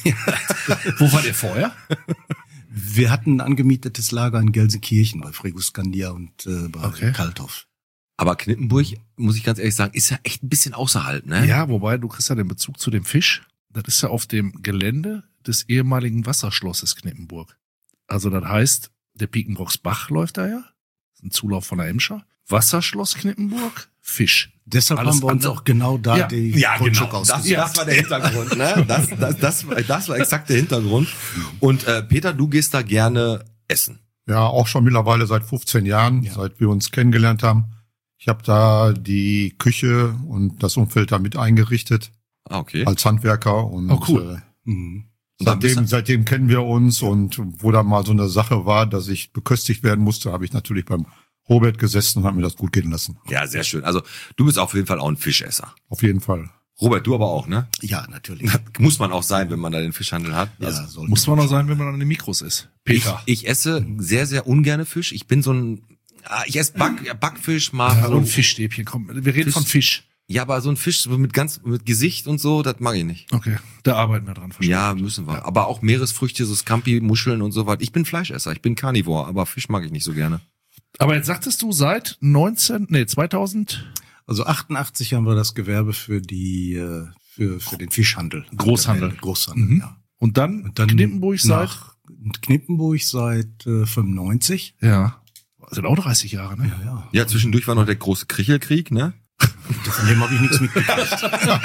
Wo war der vorher? Wir hatten ein angemietetes Lager in Gelsenkirchen bei Frigoscandia und bei Okay. Kalthoff. Aber Knippenburg, muss ich ganz ehrlich sagen, ist ja echt ein bisschen außerhalb, ne? Ja, wobei du kriegst ja den Bezug zu dem Fisch. Das ist ja auf dem Gelände des ehemaligen Wasserschlosses Knippenburg. Also das heißt, der Piekenbrocksbach läuft da ja. Das ist ein Zulauf von der Emscher. Wasserschloss Knippenburg, Fisch. Deshalb Alles haben wir uns andere- auch genau da Ja. die Ja, Grundstück genau. ausgesucht. Das war der Hintergrund, ne? Das war exakt der Hintergrund. Und Peter, du gehst da gerne essen. Ja, auch schon mittlerweile seit 15 Jahren, Ja. seit wir uns kennengelernt haben. Ich habe da die Küche und das Umfeld da mit eingerichtet Ah, okay. als Handwerker und Oh, cool. Mhm. Und dann bist seitdem kennen wir uns und wo da mal so eine Sache war, dass ich beköstigt werden musste, habe ich natürlich beim Robert gesessen und habe mir das gut gehen lassen. Ja, sehr schön. Also du bist auf jeden Fall auch ein Fischesser. Auf jeden Fall. Robert, du aber auch, ne? Ja, natürlich. Muss man auch sein, wenn man da den Fischhandel hat. Ja, Also, sollte Muss man noch sein, wenn man an den Mikros ist. Peter. ich esse sehr, sehr ungerne Fisch. Ich bin so ein, ich esse Backfisch, mal Ja, so ein Fischstäbchen, komm. Wir reden Fisch. von Fisch. Ja, aber so ein Fisch so mit Gesicht und so, das mag ich nicht. Okay, da arbeiten wir dran. verstehe. Ja, müssen wir. Aber auch Meeresfrüchte, so Scampi, Muscheln und so weiter. Ich bin Fleischesser, ich bin Carnivore, aber Fisch mag ich nicht so gerne. Aber jetzt sagtest du seit 2000? Also 88 haben wir das Gewerbe für die für den Fischhandel. Großhandel. Großhandel, Mhm. ja. Und dann, Und dann Knippenburg seit? nach Knippenburg seit 95. Ja. Sind auch 30 Jahre, ne? Ja. Ja, zwischendurch war noch der große Krichelkrieg, ne? Von dem habe ich nichts mitgekriegt.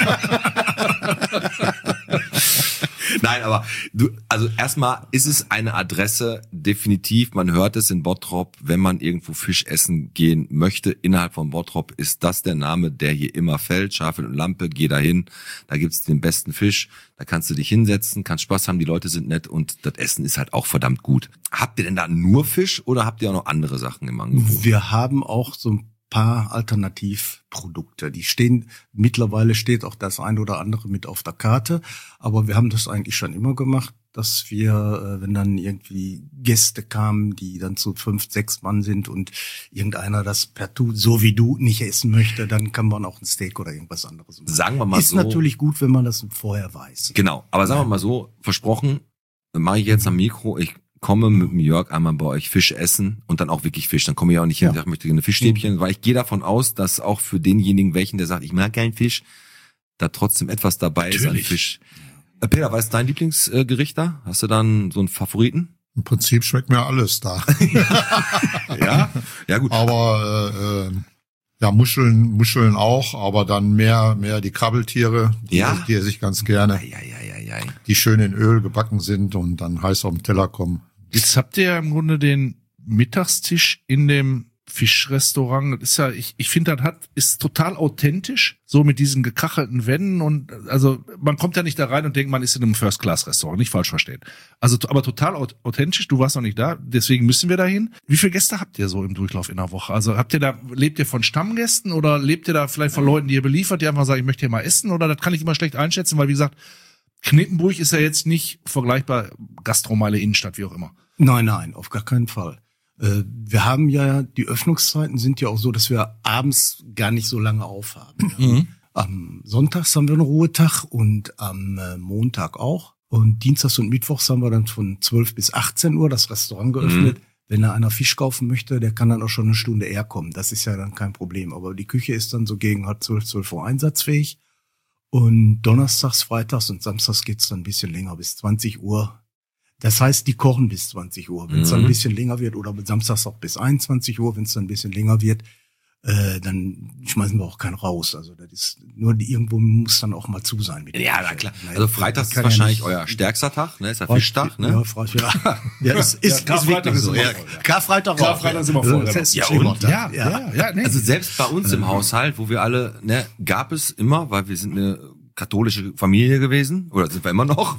Nein, aber also erstmal ist es eine Adresse, definitiv, man hört es in Bottrop, wenn man irgendwo Fisch essen gehen möchte, innerhalb von Bottrop ist das der Name, der hier immer fällt, Schafeld und Lampe, geh dahin, da gibt's den besten Fisch, da kannst du dich hinsetzen, kannst Spaß haben, die Leute sind nett und das Essen ist halt auch verdammt gut. Habt ihr denn da nur Fisch oder habt ihr auch noch andere Sachen im Angebot? Wir haben auch so ein paar Alternativprodukte. Mittlerweile steht auch das ein oder andere mit auf der Karte, aber wir haben das eigentlich schon immer gemacht, dass wir, wenn dann irgendwie Gäste kamen, die dann zu 5, 6 Mann sind und irgendeiner das partout, so wie du, nicht essen möchte, dann kann man auch ein Steak oder irgendwas anderes machen. Sagen wir mal Ist so. natürlich gut, wenn man das vorher weiß. Genau, aber sagen wir mal so, versprochen, mache ich jetzt am Mikro, ich komme mit dem Jörg einmal bei euch Fisch essen und dann auch wirklich Fisch. Dann komme ich auch nicht hin und sage, ich möchte gerne Fischstäbchen, weil ich gehe davon aus, dass auch für denjenigen, der sagt, ich mag keinen Fisch, da trotzdem etwas dabei ist an Natürlich. Fisch. Peter, was ist dein Lieblingsgericht da? Hast du dann so einen Favoriten? Im Prinzip schmeckt mir alles da. Ja? Ja, gut. Aber ja, Muscheln auch, aber dann mehr die Krabbeltiere, die Ja? esse ich ganz gerne. Ja. die schön in Öl gebacken sind und dann heiß auf den Teller kommen. Jetzt habt ihr ja im Grunde den Mittagstisch in dem Fischrestaurant. Das ist ja, ich finde, ist total authentisch, so mit diesen gekachelten Wänden und also man kommt ja nicht da rein und denkt, man ist in einem First-Class-Restaurant, nicht falsch verstehen. Also aber total authentisch, du warst noch nicht da, deswegen müssen wir da hin. Wie viele Gäste habt ihr so im Durchlauf in der Woche? Also lebt ihr von Stammgästen oder lebt ihr da vielleicht von Leuten, die ihr beliefert, die einfach sagen, ich möchte hier mal essen, oder das kann ich immer schlecht einschätzen, weil wie gesagt, Knittenburg ist ja jetzt nicht vergleichbar Gastromeile Innenstadt, wie auch immer. Nein, auf gar keinen Fall. Wir haben ja, die Öffnungszeiten sind ja auch so, dass wir abends gar nicht so lange aufhaben. Mhm. Am Sonntags haben wir einen Ruhetag und am Montag auch. Und Dienstags und Mittwochs haben wir dann von 12 bis 18 Uhr das Restaurant geöffnet. Wenn da einer Fisch kaufen möchte, der kann dann auch schon eine Stunde eher kommen. Das ist ja dann kein Problem. Aber die Küche ist dann so gegen 12 Uhr einsatzfähig. Und donnerstags, freitags und samstags geht's dann ein bisschen länger, bis 20 Uhr. Das heißt, die kochen bis 20 Uhr. Wenn es dann ein bisschen länger wird, oder samstags auch bis 21 Uhr, wenn es dann ein bisschen länger wird, dann schmeißen wir auch keinen raus. Also das ist nur, irgendwo muss dann auch mal zu sein. Mit Ja, na klar. Also Freitags ist wahrscheinlich euer stärkster Tag, ne? Ist der Fischtag, ne? Ja, ist wirklich so. Ja. Karfreitag ist immer voll. Ja, und? Ja, nee. Also selbst bei uns im Haushalt, wo wir alle, ne, gab es immer, weil wir sind eine katholische Familie gewesen, oder sind wir immer noch?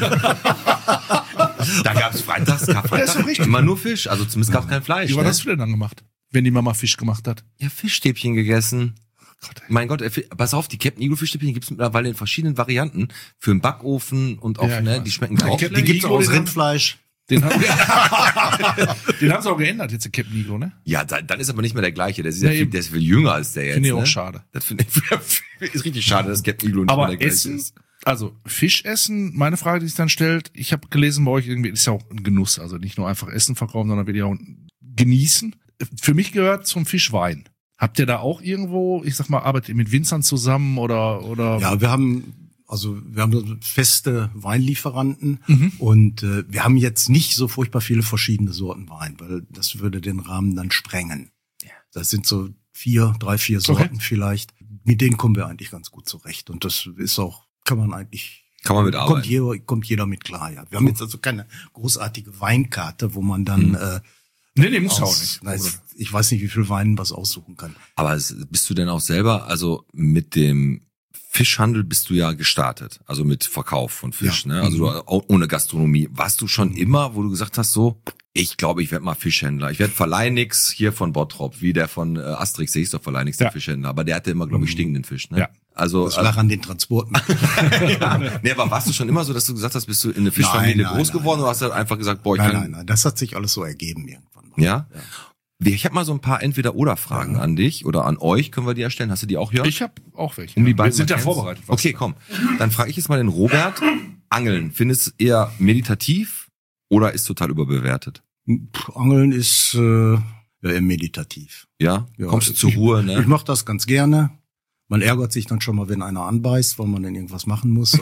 Da gab es Freitags, Karfreitag, immer nur Fisch, also zumindest gab es kein Fleisch. Wie war das denn dann gemacht, wenn die Mama Fisch gemacht hat? Ja, Fischstäbchen gegessen. Mein Gott, pass auf, die Captain Iglo Fischstäbchen gibt's mittlerweile in verschiedenen Varianten für den Backofen und auch, ne, die schmecken auch. Die gibt's auch aus Rindfleisch. Den haben sie auch geändert jetzt, der Captain Iglo, ne? Ja, dann ist aber nicht mehr der gleiche. Der ist der ist viel jünger als der jetzt. Finde ich auch ne? schade. Das finde ich ist richtig schade, dass Captain Iglo nicht aber mehr der gleiche Essen, ist. also Fisch essen, meine Frage, die sich dann stellt, ich habe gelesen bei euch, irgendwie ist ja auch ein Genuss, also nicht nur einfach Essen verkaufen, sondern wirklich auch genießen. Für mich gehört zum Fisch Wein. Habt ihr da auch irgendwo, ich sag mal, arbeitet ihr mit Winzern zusammen oder? Ja, wir haben so feste Weinlieferanten und wir haben jetzt nicht so furchtbar viele verschiedene Sorten Wein, weil das würde den Rahmen dann sprengen. Ja. Das sind so 4 Sorten vielleicht. Mit denen kommen wir eigentlich ganz gut zurecht und das ist auch, kann man mit arbeiten. Kommt jeder mit klar, ja. Wir haben jetzt also keine großartige Weinkarte, wo man dann Nee, muss auch nicht. Ich weiß nicht, wie viel Wein was aussuchen kann. Aber bist du denn auch selber, also mit dem Fischhandel bist du ja gestartet, also mit Verkauf von Fisch, ne? Also du, ohne Gastronomie. Warst du schon immer, wo du gesagt hast, so, ich glaube, ich werde mal Fischhändler. Ich werde Verleinix hier von Bottrop, wie der von Asterix, der hieß doch Verleinix, der Fischhändler. Aber der hatte immer, glaube ich, stinkenden Fisch, ne? Ja. Also, das lag an den Transporten. ja. Nee, aber warst du schon immer so, dass du gesagt hast, bist du in eine Fischfamilie groß geworden oder hast du einfach gesagt, boah, Nein, das hat sich alles so ergeben irgendwann mal. Ja? Ich habe mal so ein paar Entweder-oder-Fragen an dich oder an euch. Können wir die erstellen? Hast du die auch hier? Ich habe auch welche. Die beiden wir sind ja kennst? vorbereitet. Okay, komm. Dann frage ich jetzt mal den Robert. Angeln, findest du eher meditativ oder ist total überbewertet? Angeln ist eher meditativ. Ja? Kommst du zur Ruhe, ne? Ich mache das ganz gerne. Man ärgert sich dann schon mal, wenn einer anbeißt, weil man dann irgendwas machen muss.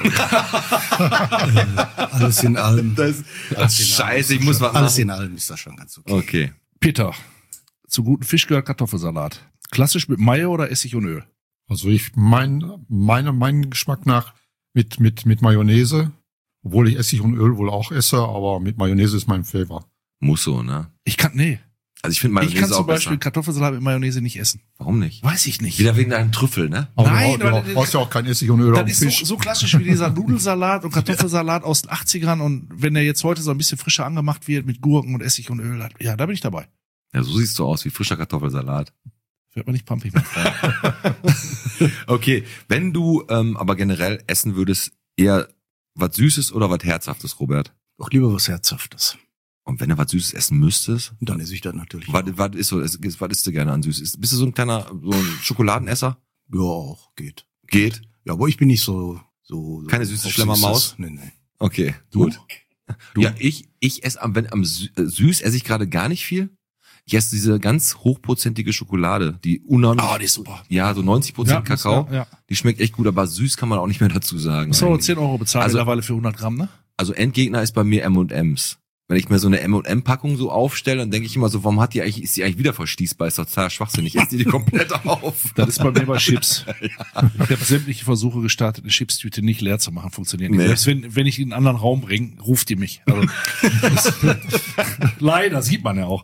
Alles in allem. Scheiße, ich muss was Alles machen. in allem ist das schon ganz okay. Okay. Peter, zu guten Fisch gehört Kartoffelsalat. Klassisch mit Mayo oder Essig und Öl? Also meinem Geschmack nach mit Mayonnaise, obwohl ich Essig und Öl wohl auch esse, aber mit Mayonnaise ist mein Favor. Muss so, ne? Also ich finde Mayonnaise Ich kann auch zum Beispiel besser. Kartoffelsalat mit Mayonnaise nicht essen. Warum nicht? Weiß ich nicht. Wieder wegen deinem Trüffel, ne? Aber Nein, du aber brauchst ja auch kein Essig und Öl auf dem Das Fisch. ist so klassisch wie dieser Nudelsalat und Kartoffelsalat aus den 80ern und wenn der jetzt heute so ein bisschen frischer angemacht wird mit Gurken und Essig und Öl, ja, da bin ich dabei. Ja, so siehst du aus wie frischer Kartoffelsalat. Wird man nicht pumpig mehr. Okay, wenn du aber generell essen würdest, eher was Süßes oder was Herzhaftes, Robert? Doch lieber was Herzhaftes. Und wenn du was Süßes essen müsstest, Und dann esse ich das natürlich. was isst du gerne an Süßes? Bist du so ein Schokoladenesser? Ja, auch geht. Geht? Ja, aber ich bin nicht so Keine süße auf Schlemmermaus? Süßes. Nee. Okay, gut. Ja, ich esse süß esse ich gerade gar nicht viel. Ich esse diese ganz hochprozentige Schokolade, die unheimlich. Oh, die ist super. Ja, so 90% Kakao. Ja. Die schmeckt echt gut, aber süß kann man auch nicht mehr dazu sagen. Muss aber 10 € bezahlen Also- mittlerweile für 100 Gramm, ne? Also Endgegner ist bei mir M&M's. wenn ich mir so eine M&M-Packung so aufstelle, dann denke ich immer so, warum ist die eigentlich wieder verschließbar? Ist doch total schwachsinnig. Ess die komplett auf. Das ist bei mir bei Chips. Ich habe sämtliche Versuche gestartet, eine Chipstüte nicht leer zu machen, funktioniert nicht. Nee. Selbst wenn ich in einen anderen Raum bringe, ruft die mich. Also, leider, sieht man ja auch.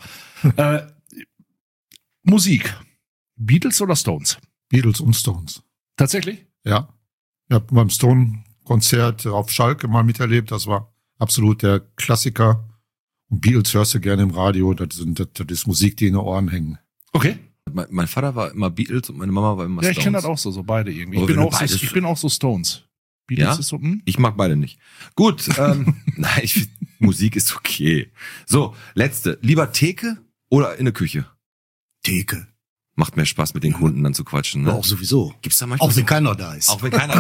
Musik. Beatles oder Stones? Beatles und Stones. Tatsächlich? Ja. Ich habe beim Stone-Konzert auf Schalke mal miterlebt. Das war absolut der Klassiker. Und Beatles hörst du gerne im Radio. Das ist Musik, die in den Ohren hängen. Okay. Mein Vater war immer Beatles und meine Mama war immer Ja, Stones. ich kenne das auch so beide irgendwie. Aber Ich bin auch so Stones. Beatles Ja? ist so, Ich mag beide nicht. Gut, nein, Musik ist okay. So, letzte. Lieber Theke oder in der Küche? Theke. Macht mehr Spaß, mit den Kunden dann zu quatschen, ne? Auch sowieso. Gibt's da manchmal Auch wenn keiner da ist. Auch wenn keiner.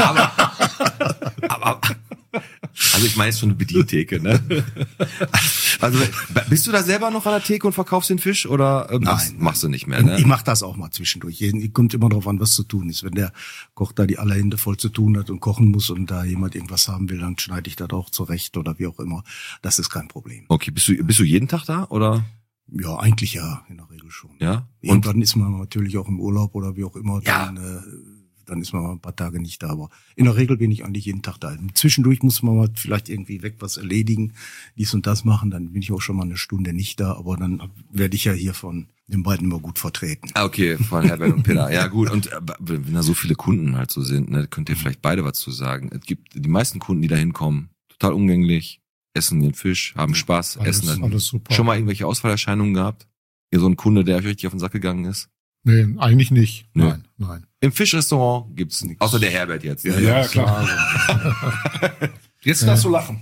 aber also ich meine jetzt schon eine Bedientheke, ne? Also bist du da selber noch an der Theke und verkaufst den Fisch oder machst du nicht mehr, ne? Ich mache das auch mal zwischendurch. Kommt immer darauf an, was zu tun ist. Wenn der Koch da die aller Hände voll zu tun hat und kochen muss und da jemand irgendwas haben will, dann schneide ich das auch zurecht oder wie auch immer. Das ist kein Problem. Okay, bist du jeden Tag da oder? Ja, eigentlich ja, in der Regel schon. Ja. Und dann ist man natürlich auch im Urlaub oder wie auch immer. Ja. Dann ist man mal ein paar Tage nicht da. Aber in der Regel bin ich eigentlich jeden Tag da. Zwischendurch muss man mal vielleicht irgendwie weg was erledigen, dies und das machen. Dann bin ich auch schon mal eine Stunde nicht da. Aber dann werde ich ja hier von den beiden immer gut vertreten. Ah, okay, von Herbert und Peter. Ja gut, und wenn da so viele Kunden halt so sind, ne, könnt ihr vielleicht beide was zu sagen. Es gibt die meisten Kunden, die da hinkommen, total umgänglich, essen den Fisch, haben Spaß, essen dann. Alles super. Schon mal irgendwelche Ausfallerscheinungen gehabt? Ihr so ein Kunde, der euch richtig auf den Sack gegangen ist? Nee, eigentlich nicht. Nee. Nein. Im Fischrestaurant gibt's nichts. Außer der Herbert jetzt. Ne? Ja, klar. Jetzt darfst du lachen.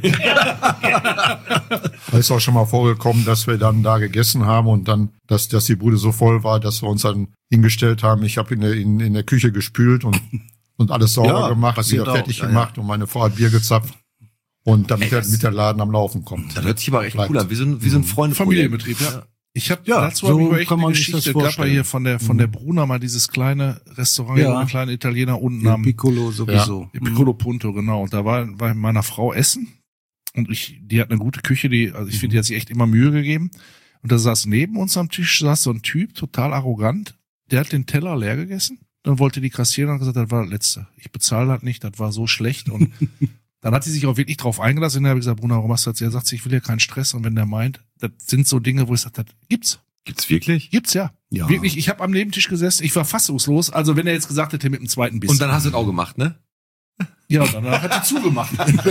Da ist auch schon mal vorgekommen, dass wir dann da gegessen haben und dann, dass die Bude so voll war, dass wir uns dann hingestellt haben. Ich habe in der Küche gespült und alles sauber gemacht, wieder fertig gemacht und meine Frau hat Bier gezapft. Und damit mit der Laden am Laufen kommt. Das hört sich aber echt cool an. Wir sind Freunde. Familienbetrieb, ja. Ich habe dazu so hab ich mal echt kann eine man sich das Geschichte. Gab vorstellen. hier von der Bruna mal dieses kleine Restaurant, Ja. ein kleiner Italiener unten Ja, am Piccolo sowieso. Piccolo Punto, genau. Und da war mit meiner Frau essen und die hat eine gute Küche, ich finde, die hat sich echt immer Mühe gegeben. Und da saß neben uns am Tisch so ein Typ, total arrogant, der hat den Teller leer gegessen, dann wollte die kassieren und hat gesagt, das war das Letzte. Ich bezahle das nicht, das war so schlecht und dann hat sie sich auch wirklich drauf eingelassen und dann habe ich gesagt, Bruna, warum hast du das? Er sagt, ich will ja keinen Stress und wenn der meint, das sind so Dinge, wo ich sage, das gibt's. Gibt's wirklich? Gibt's ja. Ja. Wirklich, ich habe am Nebentisch gesessen, ich war fassungslos. Also wenn er jetzt gesagt hätte mit dem zweiten Biss. Und dann hast du es auch gemacht, ne? Ja, danach hat die zugemacht.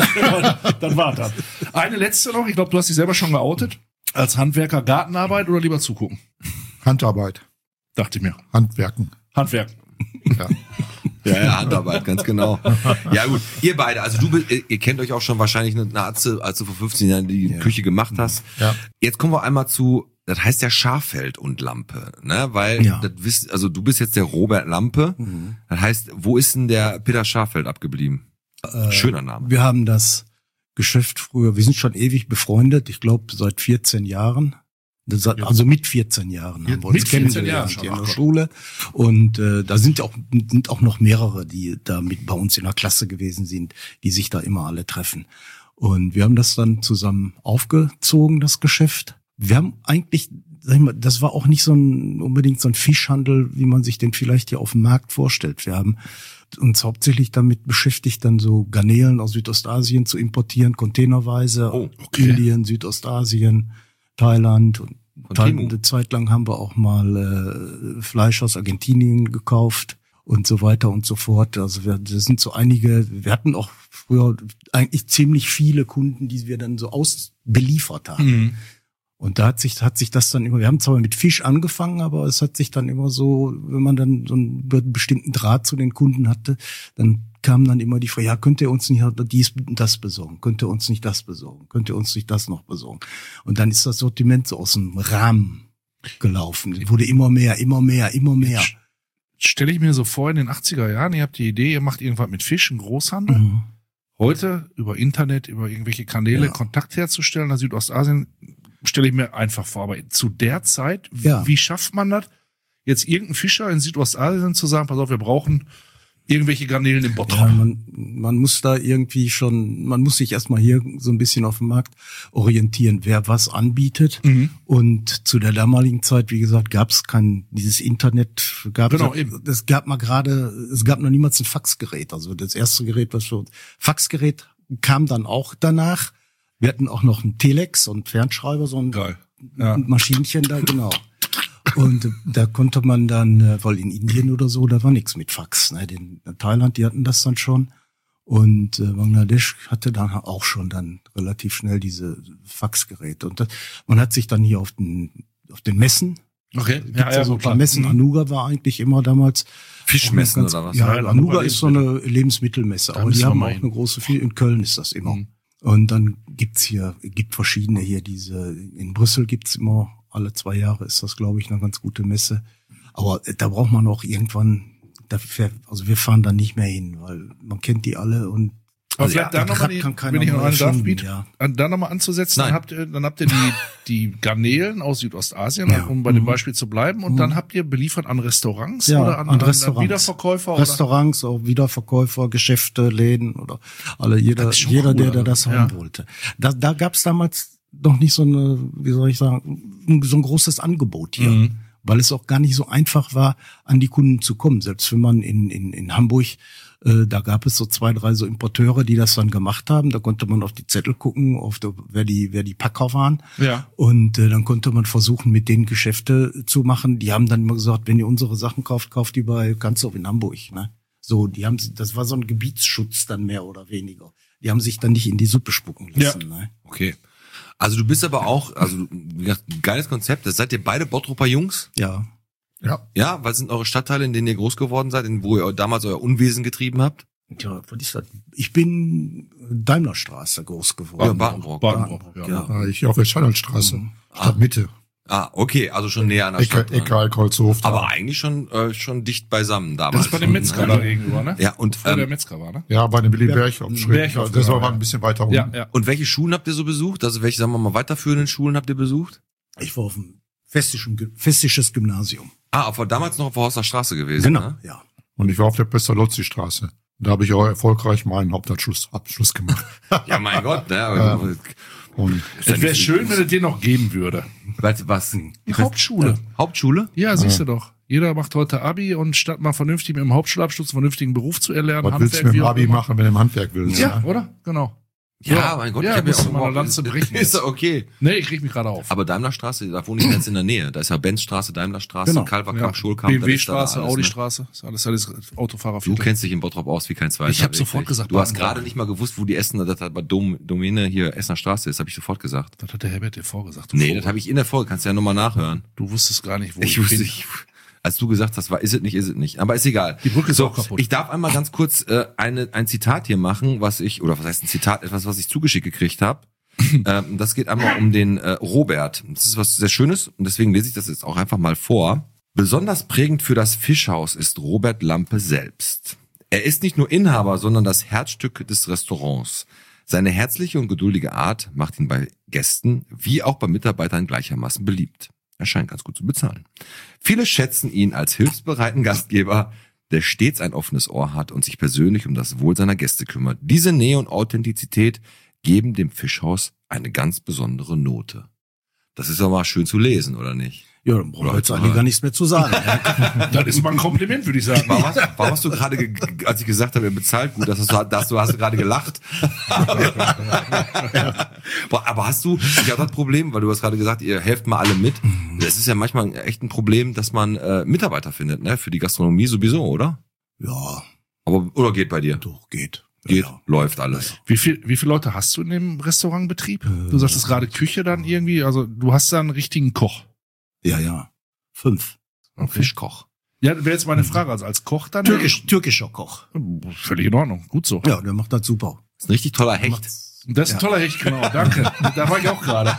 Dann war das. Eine letzte noch, ich glaube, du hast dich selber schon geoutet. Als Handwerker Gartenarbeit oder lieber zugucken? Handarbeit. Dachte ich mir. Handwerken. Handwerk. Ja. Ja, Handarbeit, ganz genau. Ja gut, ihr beide, also ihr kennt euch auch schon wahrscheinlich eine Atze, als du vor 15 Jahren die Küche gemacht hast. Ja. Jetzt kommen wir einmal zu, das heißt ja Schafeld und Lampe, ne? Weil du bist jetzt der Robert Lampe. Das heißt, wo ist denn der Peter Schafeld abgeblieben? Schöner Name. Wir haben das Geschäft früher, wir sind schon ewig befreundet, ich glaube seit 14 Jahren. Also mit 14 Jahren haben wir uns kennengelernt schon, hier in der Schule. Und da sind auch noch mehrere, die da mit bei uns in der Klasse gewesen sind, die sich da immer alle treffen. Und wir haben das dann zusammen aufgezogen, das Geschäft. Wir haben eigentlich, sag ich mal, das war auch nicht unbedingt so ein Fischhandel, wie man sich den vielleicht hier auf dem Markt vorstellt. Wir haben uns hauptsächlich damit beschäftigt, dann so Garnelen aus Südostasien zu importieren, containerweise. Oh, okay. Indien, Südostasien, Thailand und Temu. eine Zeit lang haben wir auch mal Fleisch aus Argentinien gekauft und so weiter und so fort. Also das sind so einige, wir hatten auch früher eigentlich ziemlich viele Kunden, die wir dann so ausbeliefert haben. Mhm. Und da hat sich das dann immer, wir haben zwar mit Fisch angefangen, aber es hat sich dann immer so, wenn man dann so einen bestimmten Draht zu den Kunden hatte, dann kam dann immer die Frage, ja, könnt ihr uns nicht dies und das besorgen? Könnt ihr uns nicht das besorgen? Könnt ihr uns nicht das noch besorgen? Und dann ist das Sortiment so aus dem Rahmen gelaufen. Es wurde immer mehr. Stelle ich mir so vor, in den 80er Jahren, ihr habt die Idee, ihr macht irgendwas mit Fisch, einen Großhandel. Mhm. Heute über Internet, über irgendwelche Kanäle Kontakt herzustellen nach Südostasien, stelle ich mir einfach vor. Aber zu der Zeit, wie schafft man das, jetzt irgendeinen Fischer in Südostasien zu sagen, pass auf, wir brauchen irgendwelche Garnelen im Bottrop. Ja, man muss da irgendwie man muss sich erstmal hier so ein bisschen auf dem Markt orientieren, wer was anbietet. Und zu der damaligen Zeit, wie gesagt, gab es dieses Internet, es gab noch niemals ein Faxgerät. Also das erste Gerät, Faxgerät kam dann auch danach. Wir hatten auch noch einen Telex und Fernschreiber, so ein Maschinchen da, genau. Und da konnte man dann, weil in Indien oder so, da war nichts mit Fax. Ne? In Thailand, die hatten das dann schon. Und Bangladesch hatte dann auch schon dann relativ schnell diese Faxgeräte. Und man hat sich dann hier auf den Messen, okay, so ein paar Messen. Anuga war eigentlich immer damals Fischmessen oder was? Ja, Anuga ist so eine Lebensmittelmesse, aber die haben auch eine große, in Köln ist das immer. Und dann gibt verschiedene hier, in Brüssel gibt's immer, alle 2 Jahre ist das, glaube ich, eine ganz gute Messe. Aber da braucht man auch irgendwann, also wir fahren da nicht mehr hin, weil man kennt die alle und aber vielleicht da nochmal, wenn ich noch einen darf, da nochmal anzusetzen, dann habt ihr die Garnelen aus Südostasien, um bei dem Beispiel zu bleiben, und dann habt ihr beliefert an Restaurants oder an Restaurants. Wiederverkäufer? Restaurants, auch Wiederverkäufer, Geschäfte, Läden oder jeder, der das haben wollte. Da gab's damals noch nicht so ein großes Angebot hier. Weil es auch gar nicht so einfach war, an die Kunden zu kommen. Selbst wenn man in Hamburg, da gab es so 2, 3 so Importeure, die das dann gemacht haben. Da konnte man auf die Zettel gucken, wer die Packer waren. Ja. Und dann konnte man versuchen, mit denen Geschäfte zu machen. Die haben dann immer gesagt, wenn ihr unsere Sachen kauft die bei Kanzow in Hamburg. Ne? So, das war so ein Gebietsschutz dann mehr oder weniger. Die haben sich dann nicht in die Suppe spucken lassen. Ja. Ne? Okay. Also du bist aber auch, geiles Konzept. Das seid ihr beide Bottroper Jungs? Ja. Ja, was sind eure Stadtteile, in denen ihr groß geworden seid, wo ihr damals euer Unwesen getrieben habt? Ja, was ist das? Ich bin Daimlerstraße groß geworden. Ja, Badenbrock. Ja. Ich auf der Schandelstraße, Stadtmitte. Ah, okay, also schon näher an der Stadt. Ecke Alkolzhof. Aber eigentlich schon dicht beisammen damals. Das ist bei dem Metzger da gegenüber, ne? Ja, und wo der Metzger war, ne? Ja, bei dem Willy Berghoff. Das war ein bisschen weiter unten. Ja. Und welche Schulen habt ihr so besucht? Also welche, sagen wir mal, weiterführenden Schulen habt ihr besucht? Ich war auf dem festisches Gymnasium. Damals noch auf der Horster Straße gewesen, genau, ne? Ja. Und ich war auf der Pestalozzi-Straße. Da habe ich auch erfolgreich meinen Hauptabschluss gemacht. Ja, mein Gott, ne? Es wäre schön, wenn es dir noch geben würde. Was? Die Hauptschule. Hauptschule? Ja, siehst du doch. Jeder macht heute Abi, und statt mal vernünftig mit dem Hauptschulabschluss einen vernünftigen Beruf zu erlernen, was willst du mit dem Abi machen, wenn du im Handwerk willst? Ja, oder? Genau. Ja, mein Gott, ich habe ja mal eine Lanze brechen. Ist ja okay. Nee, ich krieg mich gerade auf. Aber Daimlerstraße, da wohne ich ganz in der Nähe. Da ist ja Benzstraße, Daimlerstraße, genau. Kalverkamp, Schulkamp. BMW-Straße, Audi-Straße. Ist alles Autofahrerviertel. Du kennst dich in Bottrop aus wie kein Zweiter. Ich habe sofort gesagt. Du hast gerade nicht mal gewusst, wo die Essener, das hat bei Domäne hier Essener Straße ist, habe ich sofort gesagt. Das hat der Herbert dir vorgesagt. Nee, das habe ich in der Folge. Kannst du ja nochmal nachhören. Du wusstest gar nicht, wo ich wusste nicht. Als du gesagt hast, ist es nicht. Aber ist egal. Die Brücke ist auch kaputt. Ich darf einmal ganz kurz ein Zitat hier machen, was heißt ein Zitat, etwas, was ich zugeschickt gekriegt habe. Das geht einmal um den Robert. Das ist was sehr Schönes, und deswegen lese ich das jetzt auch einfach mal vor. Besonders prägend für das Fischhaus ist Robert Lampe selbst. Er ist nicht nur Inhaber, sondern das Herzstück des Restaurants. Seine herzliche und geduldige Art macht ihn bei Gästen wie auch bei Mitarbeitern gleichermaßen beliebt. Er scheint ganz gut zu bezahlen. Viele schätzen ihn als hilfsbereiten Gastgeber, der stets ein offenes Ohr hat und sich persönlich um das Wohl seiner Gäste kümmert. Diese Nähe und Authentizität geben dem Fischhaus eine ganz besondere Note. Das ist doch mal schön zu lesen, oder nicht? Ja, dann brauchen wir jetzt eigentlich gar nichts mehr zu sagen. Das ist mal ein Kompliment, würde ich sagen. Warum hast du gerade, als ich gesagt habe, er bezahlt gut, hast du gerade gelacht? Aber hast du, ich habe das Problem, weil du hast gerade gesagt, ihr helft mal alle mit. Das ist ja manchmal echt ein Problem, dass man Mitarbeiter findet, ne? Für die Gastronomie sowieso, oder? Ja. Oder geht bei dir? Doch, geht. Ja. Läuft alles. Wie viele Leute hast du in dem Restaurantbetrieb? Du sagtest gerade Küche dann irgendwie, also du hast da einen richtigen Koch. Ja. 5. Okay. Fischkoch. Ja, wäre jetzt meine Frage, also als Koch dann? Türkischer Koch. Völlig in Ordnung, gut so. Ja, der macht das super. Das ist ein richtig toller Hecht. Das ist ein toller Hecht, genau, danke. Da war ich auch gerade.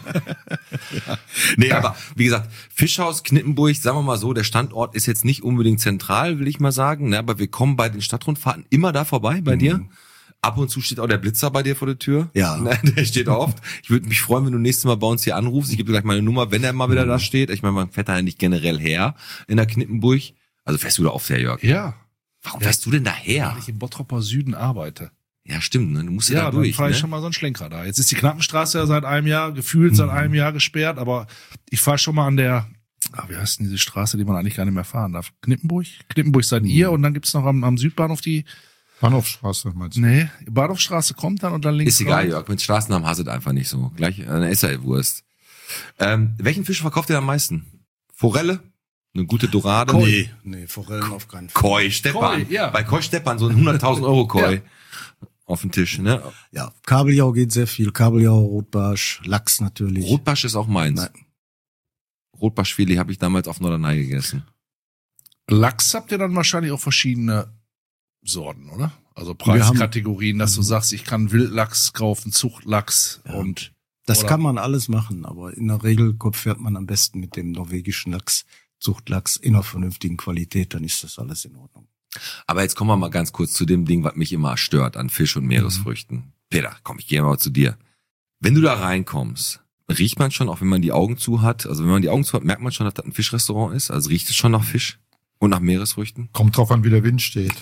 Nee, aber wie gesagt, Fischhaus Knippenburg, sagen wir mal so, der Standort ist jetzt nicht unbedingt zentral, will ich mal sagen, ne, aber wir kommen bei den Stadtrundfahrten immer da vorbei bei dir. Ab und zu steht auch der Blitzer bei dir vor der Tür. Ja. Der steht oft. Ich würde mich freuen, wenn du nächstes Mal bei uns hier anrufst. Ich gebe dir gleich meine Nummer, wenn er mal wieder da steht. Ich meine, man fährt da ja nicht generell her in der Knippenburg. Also fährst du da oft her, Jörg? Ja. Warum fährst du denn daher? Weil ich im Bottroper Süden arbeite. Ja, stimmt, ne? Du musst ja da dann durch, fahre ich ne? schon mal so einen Schlenker da. Jetzt ist die Knappenstraße ja seit einem Jahr, gefühlt seit einem Jahr gesperrt, aber ich fahre schon mal an der, wie heißt denn diese Straße, die man eigentlich gar nicht mehr fahren darf? Knippenburg? Knippenburg seid ihr und dann gibt's noch am Südbahnhof die... Bahnhofstraße, meinst du? Nee, Bahnhofstraße kommt dann und dann links Ist egal, raus. Jörg, mit Straßennamen hasst einfach nicht so. Gleich, dann ist ja Wurst. Welchen Fisch verkauft ihr am meisten? Forelle? Eine gute Dorade? Nee, Forellen auf keinen Fall. Koi, Stepan. Koi, ja. Bei Koi Stepan so ein 100.000 Euro Koi auf den Tisch, ne? Ja, Kabeljau geht sehr viel. Kabeljau, Rotbarsch, Lachs natürlich. Rotbarsch ist auch meins. Nein. Rotbarschfilet habe ich damals auf Norderney gegessen. Lachs habt ihr dann wahrscheinlich auch verschiedene Sorten, oder? Also Preiskategorien, dass du sagst, ich kann Wildlachs kaufen, Zuchtlachs und... Das oder? kann man alles machen, aber in der Regel fährt man am besten mit dem norwegischen Lachs, Zuchtlachs in einer vernünftigen Qualität, dann ist das alles in Ordnung. Aber jetzt kommen wir mal ganz kurz zu dem Ding, was mich immer stört an Fisch und Meeresfrüchten. Peter, komm, ich gehe mal zu dir. Wenn du da reinkommst, riecht man schon, auch wenn man die Augen zu hat, also wenn man die Augen zu hat, merkt man schon, dass das ein Fischrestaurant ist? Also riecht es schon nach Fisch und nach Meeresfrüchten? Kommt drauf an, wie der Wind steht.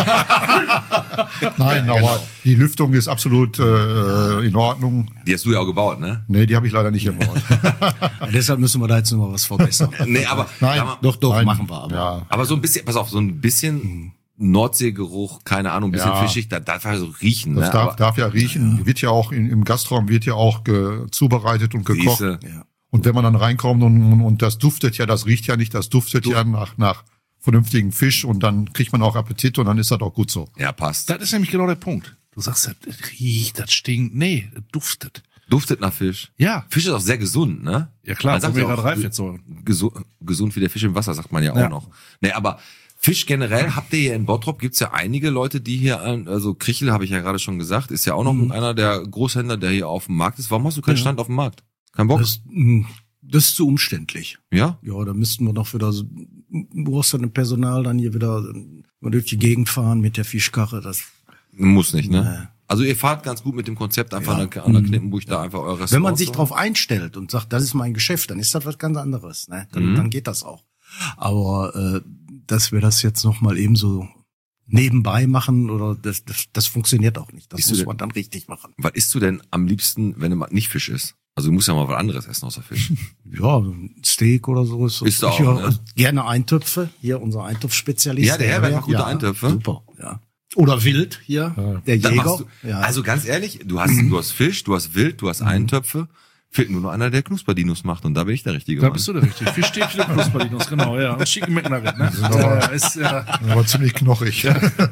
Nein, aber die Lüftung ist absolut in Ordnung. Die hast du ja auch gebaut, ne? Nee, die habe ich leider nicht gebaut. Ja, deshalb müssen wir da jetzt noch mal was verbessern. Nee, aber, Nein, sag mal, Doch, Nein. machen wir aber. Ja. aber so ein bisschen, pass auf, so ein bisschen Nordseegeruch, keine Ahnung, ein bisschen Ja. fischig, da darf er so riechen, Das ne? darf ja riechen. Wird ja auch im Gastraum wird ja auch zubereitet und gekocht. Siehste, Ja. Und wenn man dann reinkommt und das duftet ja, das riecht ja nicht, das duftet ja nach vernünftigen Fisch und dann kriegt man auch Appetit und dann ist das auch gut so. ja, passt. Das ist nämlich genau der Punkt. Du sagst, das riecht, das stinkt. Nee, das duftet. Duftet nach Fisch. Ja. Fisch ist auch sehr gesund, ne? Ja klar, Man sagt ja auch, Omega-3-Fettsäuren. gesund wie der Fisch im Wasser, sagt man ja auch Ja. noch. Nee, aber Fisch generell, habt ihr hier in Bottrop, gibt's ja einige Leute, die hier, also Krichel habe ich ja gerade schon gesagt, ist ja auch noch einer der Großhändler, der hier auf dem Markt ist. Warum hast du keinen Stand auf dem Markt? Kein Bock? Das ist zu umständlich. Ja? Ja, da müssten wir noch wieder, du brauchst dann Personal dann hier wieder mal durch die Gegend fahren mit der Fischkarre. Das, Muss nicht, ne? Nee. Also ihr fahrt ganz gut mit dem Konzept einfach Ja. an der Knippenburg da einfach eure wenn man Restaurants sich so. drauf einstellt und sagt, das ist mein Geschäft, dann ist das was ganz anderes. Ne? Dann geht das auch. Aber dass wir das jetzt noch mal eben so nebenbei machen oder das funktioniert auch nicht. Das Bist du muss denn- man dann richtig machen. Was isst du denn am liebsten, wenn du mal nicht Fisch isst? Also du musst ja mal was anderes essen außer Fisch. Ja, ein Steak oder so ist Isst du auch, ja, ne? gerne Eintöpfe. Hier unser Eintopfspezialist. Ja, der Herbert macht gute ja, Eintöpfe. Super, ja. Oder Wild hier, der Dann Jäger. machst du, Ja. Also ganz ehrlich, du hast Fisch, du hast Wild, du hast Eintöpfe. Fehlt nur noch einer, der Knusperdinos macht und da bin ich der Richtige. Da Mann. bist du der Richtige. Fischstäbchen und Knusperdinos, genau, ja. Und Chicken McNugget, ne? Ist, Aber ziemlich knochig.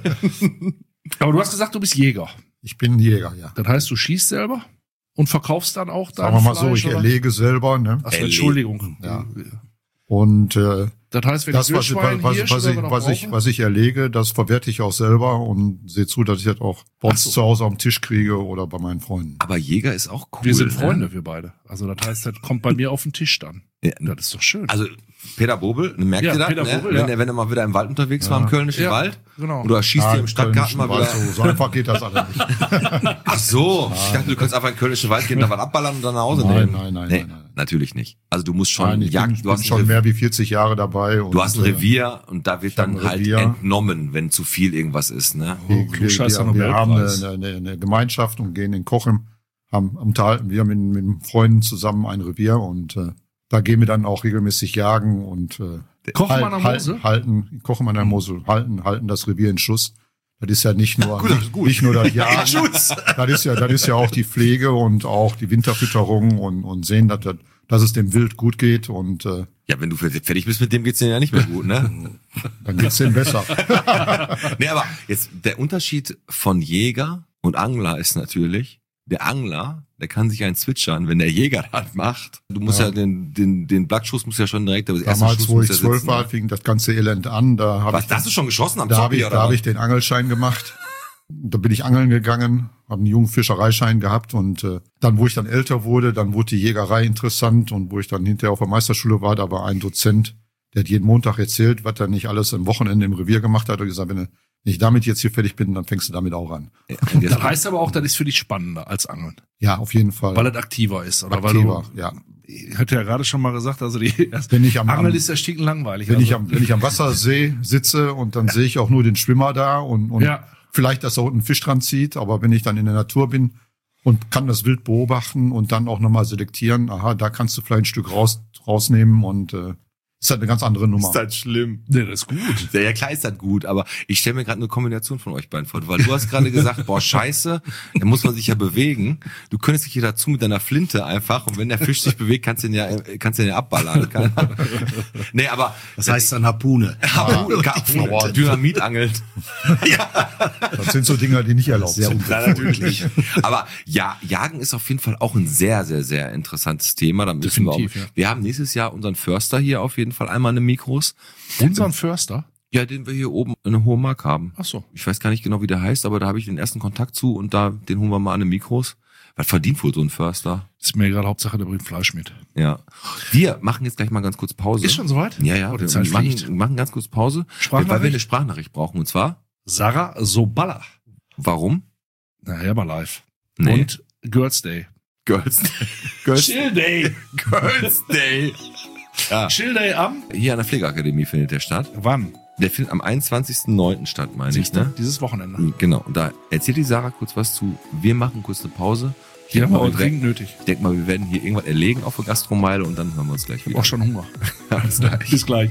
aber du hast gesagt, du bist Jäger. Ich bin Jäger, ja. Das heißt, du schießt selber und verkaufst dann auch Sagen wir mal so, ich oder? erlege selber, ne? Achso, Entschuldigung. Ja. Und Das heißt, wenn das, ich Wildschwein, Hirsch oder was auch brauche? was ich erlege, das verwerte ich auch selber und sehe zu, dass ich das auch bei uns Ach so. zu Hause am Tisch kriege oder bei meinen Freunden. Aber Jäger ist auch cool. Wir sind ne? Freunde, wir beide. Also das heißt, das kommt bei mir auf den Tisch dann. Ja. Das ist doch schön. Also Peter Bobel, merkt Ja, ihr das? Peter Ne? Bobel, wenn, ja. wenn er mal wieder im Wald unterwegs war, im Kölnischen Ja, Wald. genau. Oder schießt ihr im Stadtgarten mal wieder. So einfach geht das alle nicht. Ach so, ich dachte, du kannst einfach in den Kölnischen Wald gehen, da was abballern und dann nach Hause Nein, nehmen. nein, Nee, nein. natürlich nicht. Also du musst schon Nein, ich Jagd, bin, du hast bin schon mehr wie 40 Jahre dabei. Und, Du hast ein Revier und da wird hab ein dann halt Revier. entnommen, wenn zu viel irgendwas ist, ne? du scheißt ja noch wir haben Weltpreis. eine Gemeinschaft und gehen in Kochen, haben wir mit Freunden zusammen ein Revier und da gehen wir dann auch regelmäßig jagen und Kochen wir an der Mosel? kochen wir an der Mosel, halten das Revier in Schuss. Das ist ja nicht nur nicht nur das Jagen. Das ist ja auch die Pflege und auch die Winterfütterung und sehen, dass es dem Wild gut geht und Ja, wenn du fertig bist mit dem, geht's dir ja nicht mehr gut, ne? dann geht's dem besser. Nee, aber jetzt der Unterschied von Jäger und Angler ist natürlich, der Angler, der kann sich einen zwitschern, wenn der Jäger das macht. Du musst ja, den Blattschuss muss ja schon direkt, aber der erste Damals, Schuss wo muss ich ja 12 sitzen, war, ne? fing das ganze Elend an. Da habe Was, da hast du schon geschossen am Da habe Zocki, ich, oder da hab was? ich den Angelschein gemacht. Da bin ich angeln gegangen, habe einen jungen Fischereischein gehabt und dann, wo ich dann älter wurde, dann wurde die Jägerei interessant und wo ich dann hinterher auf der Meisterschule war, da war ein Dozent, der hat jeden Montag erzählt, was er nicht alles am Wochenende im Revier gemacht hat. Er hat gesagt, wenn ich damit jetzt hier fertig bin, dann fängst du damit auch an. Das heißt aber auch, das ist für dich spannender als Angeln. Ja, auf jeden Fall. Weil es aktiver ist. Oder Aktiver, weil du, ja. ich hatte ja gerade schon mal gesagt, also wenn ich Angeln ist ja stinkenlangweilig. Wenn ich am Wassersee sitze und dann sehe ich auch nur den Schwimmer da und vielleicht, dass da unten ein Fisch dran zieht, aber wenn ich dann in der Natur bin und kann das Wild beobachten und dann auch nochmal selektieren, aha, da kannst du vielleicht ein Stück rausnehmen und ist halt eine ganz andere Nummer. Ist halt schlimm. Nee, das ist gut. Ja, klar ist das gut, aber ich stelle mir gerade eine Kombination von euch beiden vor, weil du hast gerade gesagt, boah, scheiße, da muss man sich ja bewegen. Du könntest dich hier dazu mit deiner Flinte einfach, und wenn der Fisch sich bewegt, kannst du ihn ja abballern. Nee, aber das heißt dann Harpune. Harpune, Dynamit angelt. Ja. Das sind so Dinger, die nicht erlaubt sind. Ja, natürlich. Aber ja, Jagen ist auf jeden Fall auch ein sehr, sehr, sehr interessantes Thema. Da müssen wir haben nächstes Jahr unseren Förster hier auf jeden Fall einmal eine Mikros. Unseren Förster? Ja, den wir hier oben in der Hohe Mark haben. Ach so. Ich weiß gar nicht genau, wie der heißt, aber da habe ich den ersten Kontakt zu und den holen wir mal an eine Mikros. Was verdient wohl so ein Förster? Ist mir gerade Hauptsache, der bringt Fleisch mit. Ja. Wir machen jetzt gleich mal ganz kurz Pause. Ist schon soweit? Ja. Wir machen ganz kurz Pause, weil wir eine Sprachnachricht brauchen. Und zwar? Sarah Soballa. Warum? Na, Herbalife. Nee. Und Girls Day. Chill Day. Girls Day. Ja. Chill Day Hier an der Pflegeakademie findet der statt. Wann? Der findet am 21.09. statt, meine ich, ne? Dieses Wochenende. Genau. Und da erzählt die Sarah kurz was zu. Wir machen kurz eine Pause. Die haben wir auch dringend nötig. Ich denke mal, wir werden hier irgendwas erlegen auf der Gastromeile und dann hören wir uns gleich wieder. Ich hab auch schon Hunger. Alles gleich. Bis gleich.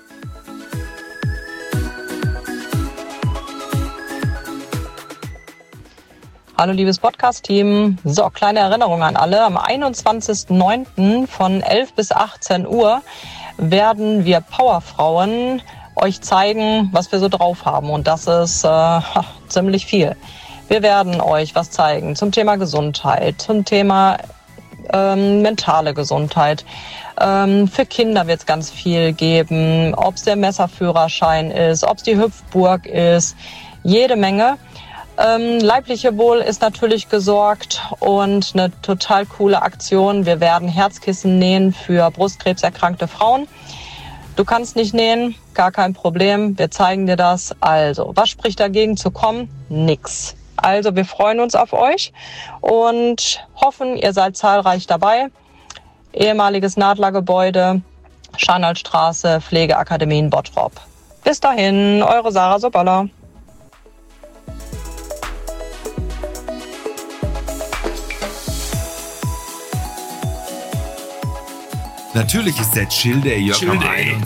Hallo liebes Podcast-Team. So, kleine Erinnerung an alle. Am 21.09. von 11 bis 18 Uhr werden wir Powerfrauen euch zeigen, was wir so drauf haben. Und das ist ziemlich viel. Wir werden euch was zeigen zum Thema Gesundheit, zum Thema mentale Gesundheit. Für Kinder wird es ganz viel geben, ob es der Messerführerschein ist, ob es die Hüpfburg ist, jede Menge. Leibliche Wohl ist natürlich gesorgt und eine total coole Aktion. Wir werden Herzkissen nähen für brustkrebserkrankte Frauen. Du kannst nicht nähen, gar kein Problem. Wir zeigen dir das. Also, was spricht dagegen zu kommen? Nix. Also, wir freuen uns auf euch und hoffen, ihr seid zahlreich dabei. Ehemaliges Nadlergebäude, Scharnaldstraße, Pflegeakademie in Bottrop. Bis dahin, eure Sarah Soballa. Natürlich ist der Chill Day, Jörg, am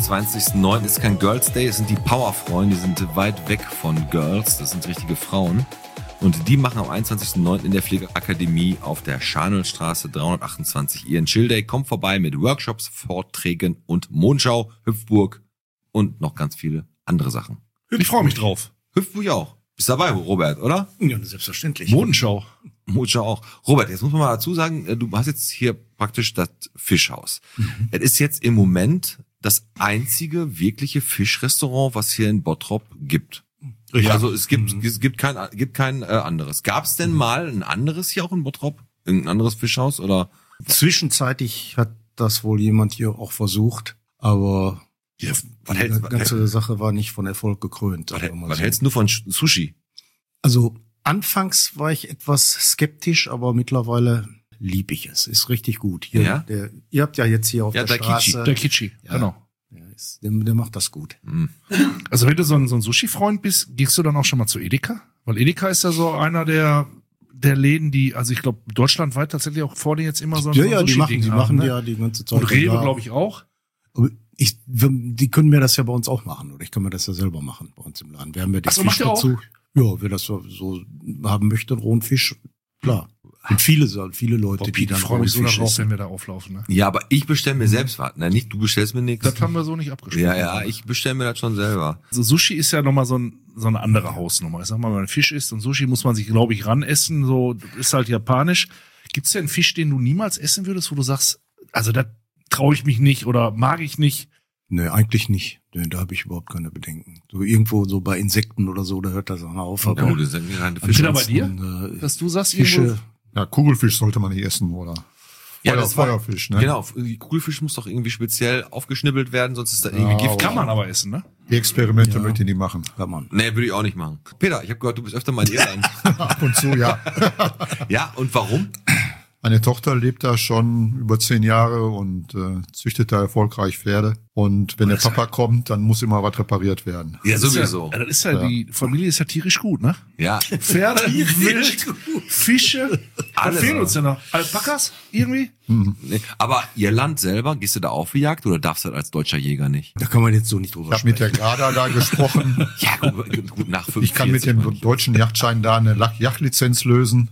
21.09. ist kein Girls Day, es sind die Powerfrauen, die sind weit weg von Girls, das sind richtige Frauen. Und die machen am 21.09. in der Pflegeakademie auf der Scharnaldstraße 328 ihren Chill Day. Kommt vorbei mit Workshops, Vorträgen und Mondschau, Hüpfburg und noch ganz viele andere Sachen. Ich freue mich drauf. Hüpfburg auch. Bist dabei, Robert, oder? Ja, selbstverständlich. Modenschau auch. Robert, jetzt muss man mal dazu sagen, du hast jetzt hier praktisch das Fischhaus. Es ist jetzt im Moment das einzige wirkliche Fischrestaurant, was hier in Bottrop gibt. Richtig. Also es gibt kein anderes. Gab es denn mal ein anderes hier auch in Bottrop? Irgendein anderes Fischhaus oder? Zwischenzeitlich hat das wohl jemand hier auch versucht, aber die ganze Sache war nicht von Erfolg gekrönt. Was hältst du von Sushi? Also anfangs war ich etwas skeptisch, aber mittlerweile liebe ich es. Ist richtig gut. Hier, ja? Ihr habt ja jetzt hier auf der Straße. Der Kichi, ja, genau. Der macht das gut. Also wenn du so ein Sushi-Freund bist, gehst du dann auch schon mal zu Edeka? Weil Edeka ist ja so einer der Läden, die, also ich glaube, deutschlandweit tatsächlich auch vorne jetzt immer so ein Sushi-Ding die machen ja die ganze Zeit. Und Rewe, glaube ich, auch. Aber die können mir das ja bei uns auch machen. Oder ich kann mir das ja selber machen bei uns im Laden. Wir haben ja den Fisch dazu. Ja, wer das so haben möchte, rohen Fisch, klar. Und viele Leute, die dann freuen mich so darauf, wenn wir da auflaufen. Ne? Ja, aber ich bestelle mir selbst was. Na, nicht, du bestellst mir nichts. Das haben wir so nicht abgesprochen. Ja, ich bestelle mir das schon selber. Also Sushi ist ja nochmal so eine andere Hausnummer. Ich sag mal, wenn man Fisch isst und Sushi muss man sich, glaube ich, ran essen. So, ist halt japanisch. Gibt's denn einen Fisch, den du niemals essen würdest, wo du sagst, also da traue ich mich nicht oder mag ich nicht? Nee, eigentlich nicht. Da habe ich überhaupt keine Bedenken. So irgendwo so bei Insekten oder so, da hört das auch auf. Aber ja, das sind keine Fische. Bei dir? Dass du sagst, Fische. Ja, Kugelfisch sollte man nicht essen, oder? Ja, das Feuerfisch, ne? Genau, Kugelfisch muss doch irgendwie speziell aufgeschnippelt werden, sonst ist da irgendwie Gift. Kann man aber essen, ne? Die Experimente möchte ich nicht machen. Kann man. Nee, würde ich auch nicht machen. Peter, ich habe gehört, du bist öfter mal in Irland. Ab und zu, ja. Ja, und warum? Meine Tochter lebt da schon über 10 Jahre und züchtet da erfolgreich Pferde. Und wenn der Papa kommt, dann muss immer was repariert werden. Ja, sowieso. Das ist ja, die Familie ist ja tierisch gut, ne? Ja. Pferde, Wild, Fische. Was fehlen uns denn noch? Alpakas irgendwie? Nee. Aber ihr Land selber, gehst du da auch für Jagd oder darfst du das als deutscher Jäger nicht? Da kann man jetzt so nicht drüber Ich habe mit der Grada da gesprochen. Ja, gut nach 45. Ich kann mit dem deutschen Yachtschein da eine Yachtlizenz lösen.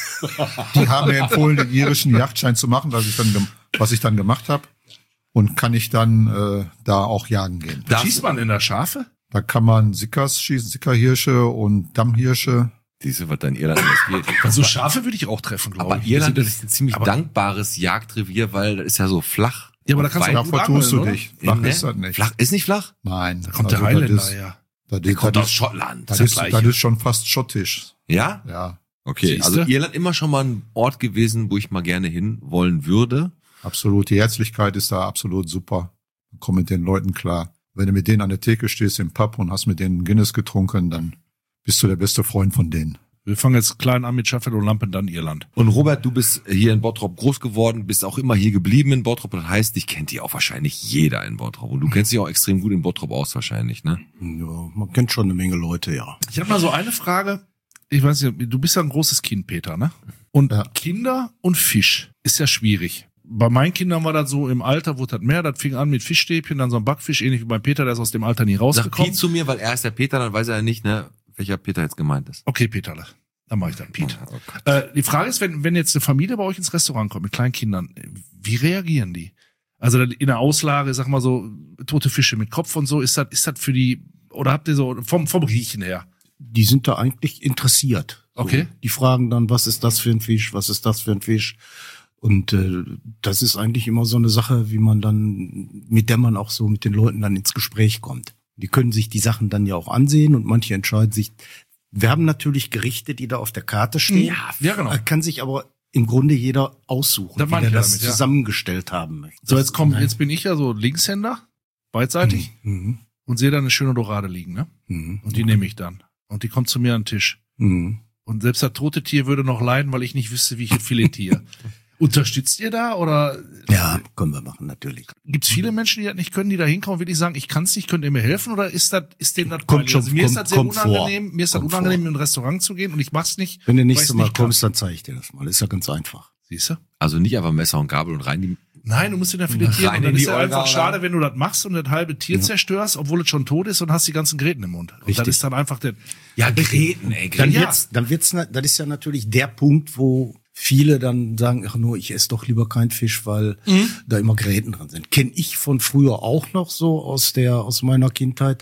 Die haben mir empfohlen, den irischen Yachtschein zu machen, was ich dann gemacht habe. Und kann ich dann da auch jagen gehen. Schießt man in der Schafe? Da kann man Sickers schießen, Sickerhirsche und Dammhirsche. Diese, was da in Irland alles geht. Also Schafe würde ich auch treffen, glaube ich. Aber Irland ist ein ziemlich dankbares Jagdrevier, weil das ist ja so flach. Ja, aber da kannst du auch Da gut vertust du angeln, dich. Flach ist das nicht. Flach ist nicht flach? Nein. Da kommt der Highlander, ja. Der kommt aus Schottland. Das ist schon fast schottisch. Ja? Ja. Okay, Siehste? also Irland immer schon mal ein Ort gewesen, wo ich mal gerne hin wollen würde. Absolut. Die Herzlichkeit ist da absolut super. Komm mit den Leuten klar. Wenn du mit denen an der Theke stehst im Pub und hast mit denen Guinness getrunken, dann bist du der beste Freund von denen. Wir fangen jetzt klein an mit Schaffel und Lampen, dann Irland. Und Robert, du bist hier in Bottrop groß geworden, bist auch immer hier geblieben in Bottrop. Das heißt, dich kennt hier auch wahrscheinlich jeder in Bottrop. Und du kennst dich auch extrem gut in Bottrop aus wahrscheinlich, ne? Ja, man kennt schon eine Menge Leute, ja. Ich habe mal so eine Frage. Ich weiß nicht, du bist ja ein großes Kind, Peter, ne? Und Ja. Kinder und Fisch ist ja schwierig. Bei meinen Kindern war das so, im Alter wurde das mehr, das fing an mit Fischstäbchen, dann so ein Backfisch, ähnlich wie bei Peter, der ist aus dem Alter nie Sag rausgekommen. Piet zu mir, weil er ist der Peter, dann weiß er ja nicht, ne, welcher Peter jetzt gemeint ist. Okay, Peterle. Dann mache ich dann Piet. Oh Gott. Die Frage ist, wenn jetzt eine Familie bei euch ins Restaurant kommt mit kleinen Kindern, wie reagieren die? Also in der Auslage, sag mal so, tote Fische mit Kopf und so, ist das für die, oder habt ihr so, vom Riechen her? Die sind da eigentlich interessiert. So. Okay. Die fragen dann, was ist das für ein Fisch, was ist das für ein Fisch? Und das ist eigentlich immer so eine Sache, wie man dann, mit der man auch so mit den Leuten dann ins Gespräch kommt. Die können sich die Sachen dann ja auch ansehen und manche entscheiden sich. Wir haben natürlich Gerichte, die da auf der Karte stehen. Ja, genau. Kann sich aber im Grunde jeder aussuchen, Das wie meine er ich das damit, ja. zusammengestellt haben möchte. So, jetzt bin ich ja so Linkshänder, beidseitig, Mhm. und sehe da eine schöne Dorade liegen, ne? Mhm. Und die nehme ich dann. Und die kommt zu mir an den Tisch. Mhm. Und selbst das tote Tier würde noch leiden, weil ich nicht wüsste, wie ich es filetiere. Unterstützt ihr da oder Ja, können wir machen, natürlich. gibt's viele Menschen, die das nicht können, die da hinkommen und wirklich sagen, ich kann's nicht, könnt ihr mir helfen? Oder ist denen das Kommt peinlich? schon- Also mir ist das sehr kommt vor. unangenehm, mir ist das Kommt unangenehm, vor. in ein Restaurant zu gehen und ich mach's nicht. Wenn du weil nächstes ich's Mal nicht kann. kommst, dann zeige ich dir das mal. Ist ja ganz einfach. Siehst du? Also nicht einfach Messer und Gabel und rein die. Nein, du musst ihn ja filetieren. Rein Und dann in die ist ja Olga, einfach oder? schade, wenn du das machst und das halbe Tier zerstörst, obwohl es schon tot ist und hast die ganzen Gräten im Mund. Und das Richtig. ist dann einfach der, Ja, Gräten, ey, Dann Ja. wird's, das ist ja natürlich der Punkt, wo viele dann sagen, ach nur, ich esse doch lieber keinen Fisch, weil da immer Gräten drin sind. Kenn ich von früher auch noch so aus meiner Kindheit.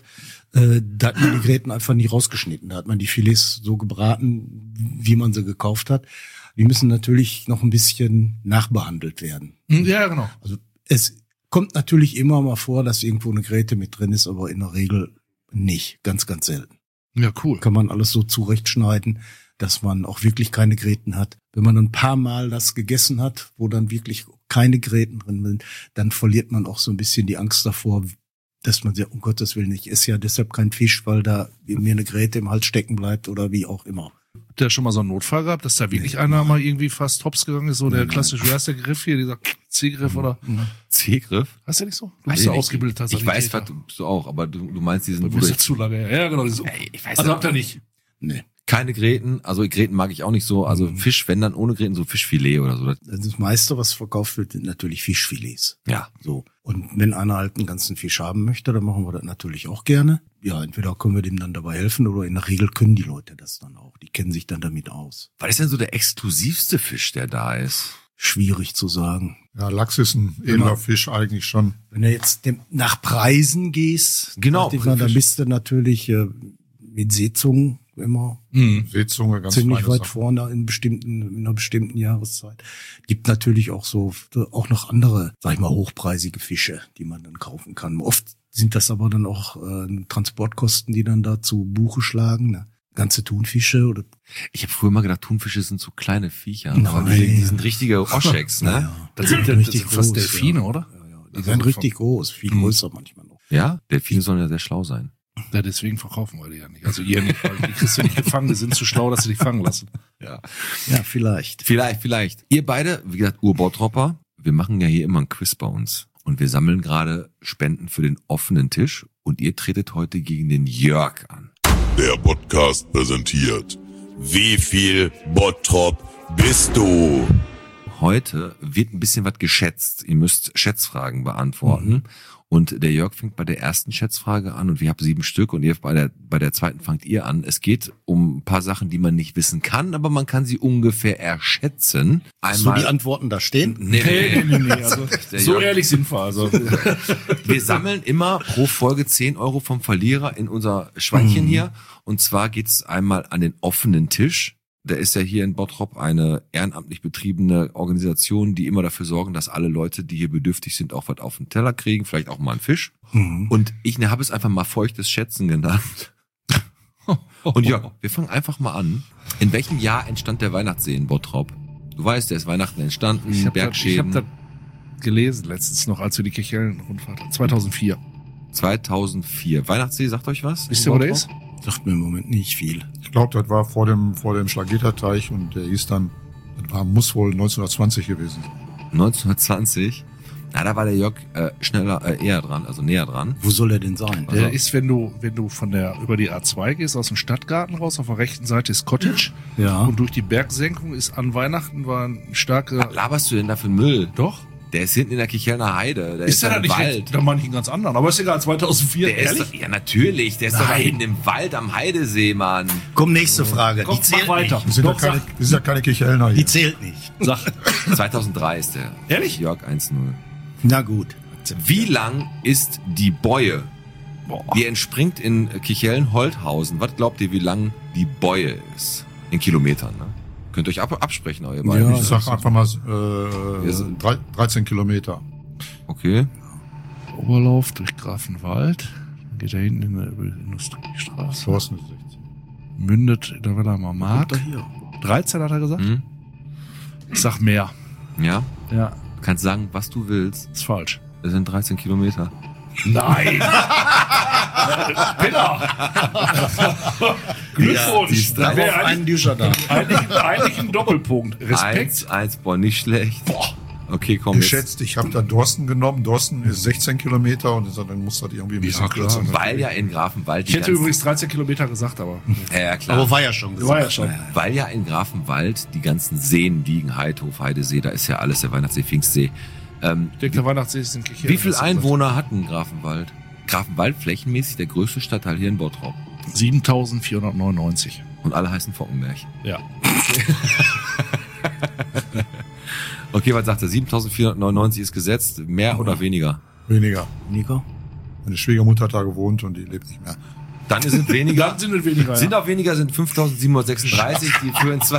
Da hat man die Gräten einfach nie rausgeschnitten. Da hat man die Filets so gebraten, wie man sie gekauft hat. Die müssen natürlich noch ein bisschen nachbehandelt werden. ja, genau. Also es kommt natürlich immer mal vor, dass irgendwo eine Gräte mit drin ist, aber in der Regel nicht. Ganz, ganz selten. Ja, cool. Kann man alles so zurechtschneiden, dass man auch wirklich keine Gräten hat. Wenn man ein paar Mal das gegessen hat, wo dann wirklich keine Gräten drin sind, dann verliert man auch so ein bisschen die Angst davor, dass man sagt, um Gottes Willen, ich esse ja deshalb keinen Fisch, weil da mir eine Gräte im Hals stecken bleibt oder wie auch immer. Habt ihr schon mal so einen Notfall gehabt, dass da wirklich einer mal irgendwie fast hops gegangen ist? So der klassische, wie heißt der Griff hier, dieser C-Griff oder? C-Griff? Hast du nicht so? Du Weiß bist ich ja nicht. ausgebildet. Ich weiß, was du auch, aber du meinst diesen, Du bist ja zu lange her. Ja, genau. So. Ey, ich weiß Also nicht. habt ihr nicht. Nee. Keine Gräten, also Gräten mag ich auch nicht so, also Fisch, wenn dann ohne Gräten, so Fischfilet oder so. Das meiste, was verkauft wird, sind natürlich Fischfilets. Ja. So. Und wenn einer halt einen ganzen Fisch haben möchte, dann machen wir das natürlich auch gerne. Ja, entweder können wir dem dann dabei helfen oder in der Regel können die Leute das dann auch. Die kennen sich dann damit aus. Was ist denn so der exklusivste Fisch, der da ist? Schwierig zu sagen. Ja, Lachs ist ein edler Fisch eigentlich schon. Wenn du jetzt nach Preisen gehst, Genau, dachte ich mal, dann bist du natürlich mit Seezungen immer Seezunge, ganz ziemlich feine weit Sache. vorne in einer bestimmten Jahreszeit. Gibt natürlich auch auch noch andere, sag ich mal, hochpreisige Fische, die man dann kaufen kann. Oft sind das aber dann auch Transportkosten, die dann da zu Buche schlagen. Ne? Ganze Thunfische oder. Ich habe früher mal gedacht, Thunfische sind so kleine Viecher. Nein. Aber die sind richtige Oscheks, ne? Ja, Das sind richtig fast groß, Delfine, ja. oder? Ja. Die sind richtig groß, viel größer manchmal noch. Ja, Delfine sollen ja sehr schlau sein. Ja, deswegen verkaufen wir die ja nicht. Also ihr nicht, weil die kriegst du nicht gefangen, die sind zu schlau, dass sie dich fangen lassen. Ja. Ja, vielleicht. Vielleicht. Ihr beide, wie gesagt, Urbautropper, wir machen ja hier immer ein Quiz bei uns. Und wir sammeln gerade Spenden für den offenen Tisch. Und ihr tretet heute gegen den Jörg an. Der Podcast präsentiert. Wie viel Bottrop bist du? Heute wird ein bisschen was geschätzt. Ihr müsst Schätzfragen beantworten. Und der Jörg fängt bei der ersten Schätzfrage an und wir haben 7 Stück und ihr bei der zweiten fangt ihr an. Es geht um ein paar Sachen, die man nicht wissen kann, aber man kann sie ungefähr erschätzen. Hast du die Antworten da stehen? Nee. Also, so ehrlich sind wir. Also. Wir sammeln immer pro Folge 10 Euro vom Verlierer in unser Schweinchen hier. Und zwar geht's einmal an den offenen Tisch. Der ist ja hier in Bottrop eine ehrenamtlich betriebene Organisation, die immer dafür sorgen, dass alle Leute, die hier bedürftig sind, auch was auf den Teller kriegen, vielleicht auch mal einen Fisch. Und ich habe es einfach mal feuchtes Schätzen genannt. Und Jörg, wir fangen einfach mal an. In welchem Jahr entstand der Weihnachtssee in Bottrop? Du weißt, der ist Weihnachten entstanden, Ich Bergschäden. habe das gelesen letztens noch, als wir die Kirchhellen-Rundfahrt hatten. 2004. 2004. Weihnachtssee, sagt euch was? Wisst ihr, wo der ist? Sagt mir im Moment nicht viel. Ich glaube, das war vor dem Schlageterteich und der hieß dann, muss wohl 1920 gewesen sein. 1920. Na, da war der Jörg eher dran, also näher dran. Wo soll er denn sein? Der ist, wenn du über die A2 gehst, aus dem Stadtgarten raus, auf der rechten Seite ist Cottage. Ja. Und durch die Bergsenkung ist an Weihnachten war ein starke... Was laberst du denn da für Müll? Doch. Der ist hinten in der Kichelner Heide. Der Ist der da im nicht Wald. recht? Da meine ich einen ganz anderen. Aber ist egal, 2004. Der ist doch, ja, natürlich. Der ist doch da hinten im Wald am Heidesee, Mann. Komm, nächste Frage. Komm, Die zählt mach weiter. nicht. Das sind ja keine Kichelner hier. Die zählt nicht. Sag. 2003 ist der. Ehrlich? Jörg 1-0. Na gut. Wie lang ist die Boje? Boah. Die entspringt in Kichellen-Holthausen. Was glaubt ihr, wie lang die Boje ist? In Kilometern, ne? Könnt ihr euch absprechen, eure beiden. Ich sag einfach mal 13 Kilometer. Okay. Oberlauf durch Grafenwald. Dann geht er hinten in der Industriestraße. Thorsten ist 16. Mündet, da war da mal Mark. Guck da hier. 13 hat er gesagt? Ich sag mehr. Ja. Ja, Du kannst sagen, was du willst. ist falsch. Das sind 13 Kilometer. Nein! Pinner! Glückwunsch! Ja, Da wäre Auf einen Düscher da. eigentlich ein Doppelpunkt. Respekt. 1, boah, nicht schlecht. Boah. Okay, komm. Jetzt. Geschätzt, ich habe da Dorsten genommen. Dorsten ist 16 Kilometer und dann muss das irgendwie ein bisschen Ja, klar. kürzer sein. Weil ja in Grafenwald Ich hätte übrigens 13 Kilometer gesagt, aber Ja, klar. Aber war ja schon gesagt. war ja schon. Weil ja in Grafenwald die ganzen Seen liegen, Heidhof, Heidesee, da ist ja alles, der Weihnachtssee, Pfingstsee. ich denke, der Weihnachtssee ist in Kirchhellen. Wie viele Einwohner hat denn Grafenwald? Grafenwald flächenmäßig der größte Stadtteil hier in Bottrop. 7.499. Und alle heißen Fockenberg. Ja. Okay, was sagt er? 7.499 ist gesetzt. Mehr oder weniger? Weniger. Nico? Meine Schwiegermutter hat da gewohnt und die lebt nicht mehr. Dann ist es weniger. Dann sind es weniger. Sind auch weniger, sind 5.736, die führen 2.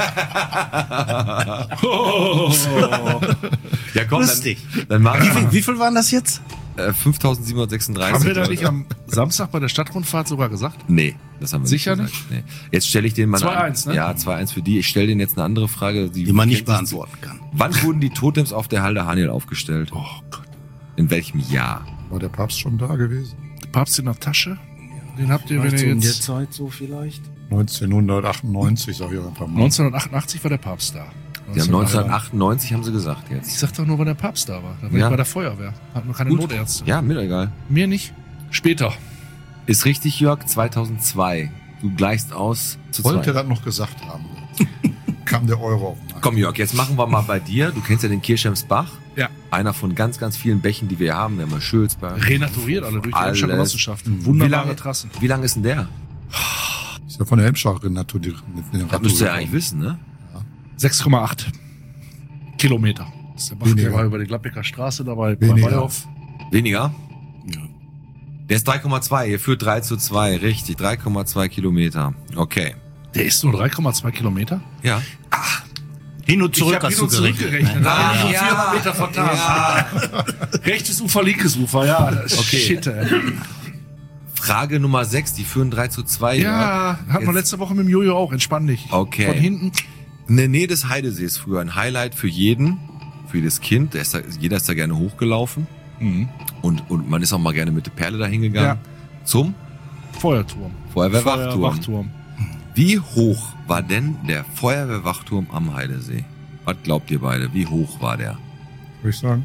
Ja, komm, Lustig. dann machen wir Wie viel waren das jetzt? 5.736. Haben wir da nicht am Samstag bei der Stadtrundfahrt sogar gesagt? Nee, das haben wir Sicher nicht gesagt. Nee. Jetzt stelle ich den mal 2-1, ne? Ja, 2-1 für die. Ich stelle denen jetzt eine andere Frage. Die man nicht kennt sich- beantworten kann. Wann wurden die Totems auf der Halde Haniel aufgestellt? Oh Gott. In welchem Jahr? War der Papst schon da gewesen? Der Papst in der Tasche? Den habt ihr, wenn Vielleicht ihr so in der jetzt... Zeit so vielleicht? 1998, sag ich einfach mal. 1988 war der Papst da. Die haben 1998 haben sie gesagt Ich jetzt. sag doch nur, wann der Papst da war. Da war Ja. ich bei der Feuerwehr. Hatten wir keine Gut. Notärzte. Ja, mir egal. Mir nicht. Später. Ist richtig, Jörg, 2002. Du gleichst aus zu Wollte 2. das noch gesagt haben. Kam der Euro auf den Markt. Komm, Jörg, jetzt machen wir mal bei dir. Du kennst ja den Kirchhemsbach. Ja. Einer von ganz, ganz vielen Bächen, die wir haben. Wir haben ja Schölzberg. Renaturiert alle durch die Alles. Emscher Genossenschaften. Wie Wunderbare lange, Trassen. wie lang ist denn der? Ist ja von der Hemmschacherin natürlich. Das müsst ihr ja eigentlich wissen, ne? 6,8 Kilometer. Das ist der Bach, der Weniger. war über die Gladbecker Straße dabei. Weniger. Weniger? Ja. Der ist 3,2. Ihr führt 3:2. Richtig, 3,2 Kilometer. Okay. Der ist nur 3,2 Kilometer? Ja. Hin und zurück ich hab hast du zurückgerechnet. Ah, Ah, ja. 400 Meter vertan. Ja. Rechtes Ufer, linkes Ufer, ja. Okay. Shit, ey. Frage Nummer 6. Die führen 3:2. Ja, hatten wir Jetzt- letzte Woche mit dem Jojo auch. Entspann dich. Okay. Von hinten. In der Nähe des Heidesees früher ein Highlight für jeden, für jedes Kind. Jeder ist da gerne hochgelaufen. Und man ist auch mal gerne mit der Perle da hingegangen. Zum Feuerturm. Feuerwehrwachturm. Wachturm. Wie hoch war denn der Feuerwehrwachturm am Heidesee? Was glaubt ihr beide? Wie hoch war der? Würde ich sagen.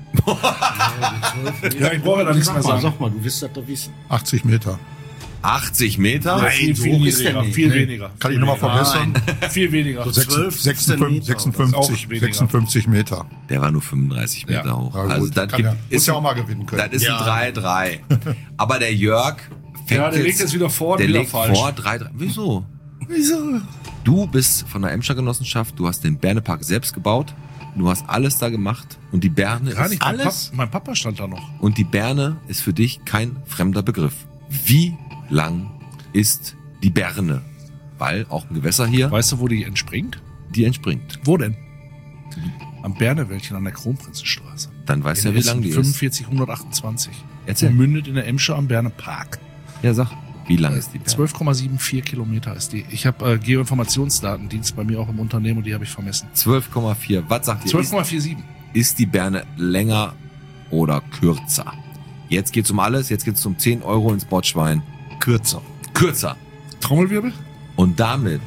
Ja, ich brauche da nichts mehr sagen. Sag mal, du wirst das doch wissen. 80 Meter. 80 Meter? Nein, so viel hoch ist der weniger. nicht. Viel Nee. weniger. Kann ich nochmal verbessern? Viel weniger. So 12, 56 Meter. Der war nur 35 Meter Ja. hoch. Ja, gut, Also das kann gibt, muss ja auch mal gewinnen können. das ist ein 3-3. Aber der Jörg fängt Ja, der legt jetzt wieder vor und der wieder legt falsch. vor 3-3. Wieso? Du bist von der Emscher Genossenschaft, du hast den Bernepark selbst gebaut, du hast alles da gemacht und die Berne Gar ist nicht, mein Papa stand da noch. und die Berne ist für dich kein fremder Begriff. Wie lang ist die Berne? Weil auch ein Gewässer hier, Weißt du, wo die entspringt? die entspringt. Wo denn? Am Bernewäldchen an der Kronprinzenstraße. Dann weißt du ja, wie lang die ist. 4528. Erzähl. Und mündet in der Emscher am Bernepark. Ja, sag. Wie lang ist die Berne? 12,74 Kilometer ist die. Ich habe Geoinformationsdatendienst bei mir auch im Unternehmen und die habe ich vermessen. 12,4. Was sagt ihr? 12,47. Ist die Berne länger oder kürzer? Jetzt geht's um alles. Jetzt geht's um 10 Euro ins Botschwein. Kürzer. Kürzer. Trommelwirbel? Und damit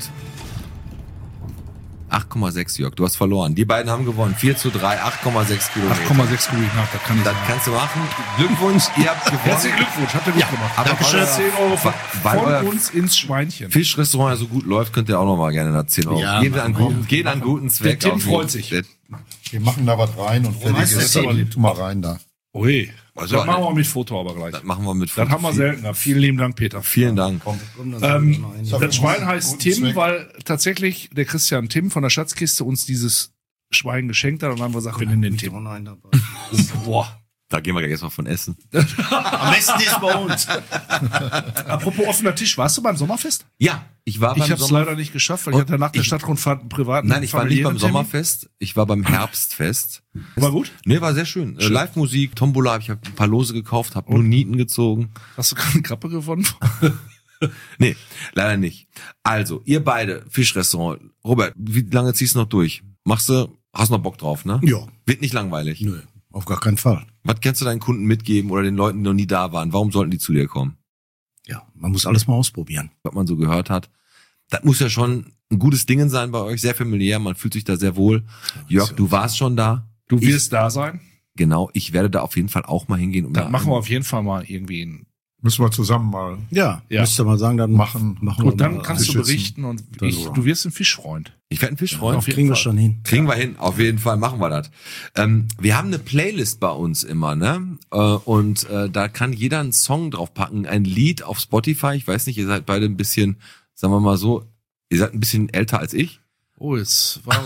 8,6, Jörg. Du hast verloren. Die beiden haben gewonnen. 4:3, 8,6 Kilometer. 8,6 gucke ich nach, das kann ich Das sagen. kannst du machen. Glückwunsch, ihr habt gewonnen. Herzlichen Glückwunsch, habt ihr gut gemacht. aber Dankeschön. weil 10 Euro von, weil euer uns ins Schweinchen. Fischrestaurant ja so gut läuft, könnt ihr auch noch mal gerne nach 10 Euro. Ja, Geht an guten Zweck. Der Tim auf freut jeden- sich. Wir machen da was rein und fertig heißt das ist. denn? Aber tu mal rein da. Ui, Also, das machen wir mit Foto aber gleich. Das machen wir mit Das haben wir selten gehabt. Vielen lieben Dank, Peter. Vielen Dank. Das Schwein heißt Guten Tim, Zweck. weil tatsächlich der Christian Tim von der Schatzkiste uns dieses Schwein geschenkt hat und dann haben wir gesagt, wir nennen den Tim. Boah. Da gehen wir gleich erstmal von essen. Am besten ist bei uns. Apropos offener Tisch, warst du beim Sommerfest? Ja, ich war Ich beim habe es Sommer. leider nicht geschafft, weil ich hatte nach der ich- Stadtrundfahrt einen privaten Nein, ich war nicht beim familiären Termin. Sommerfest. Ich war beim Herbstfest. War gut? Nee, war sehr schön. Live-Musik, Tombola, ich habe ein paar Lose gekauft, habe nur Nieten gezogen. Hast du keine Kappe gewonnen? Nee, leider nicht. Also, ihr beide, Fischrestaurant. Robert, wie lange ziehst du noch durch? Hast noch Bock drauf, ne? Ja. Wird nicht langweilig. Nö, auf gar keinen Fall. Was kannst du deinen Kunden mitgeben oder den Leuten, die noch nie da waren? Warum sollten die zu dir kommen? Ja, man muss alles mal ausprobieren. Was man so gehört hat. Das muss ja schon ein gutes Ding sein bei euch, sehr familiär, man fühlt sich da sehr wohl. Jörg, du warst schon da. Du wirst da sein. Genau, ich werde da auf jeden Fall auch mal hingehen. Um Das da machen wir auf jeden Fall mal irgendwie ein. Müssen wir zusammen mal. Ja, Ja. müsst ihr mal sagen, dann machen wir Und dann mal kannst du einen. berichten und Dann ich, so. du wirst ein Fischfreund. Ich werde einen Fischfreund. Auf jeden Kriegen wir Fall. schon hin. Kriegen wir hin, auf jeden Fall machen wir das. Wir haben eine Playlist bei uns immer, ne? Und da kann jeder einen Song draufpacken, ein Lied auf Spotify. Ich weiß nicht, ihr seid beide ein bisschen, sagen wir mal so, ihr seid ein bisschen älter als ich. Oh, jetzt war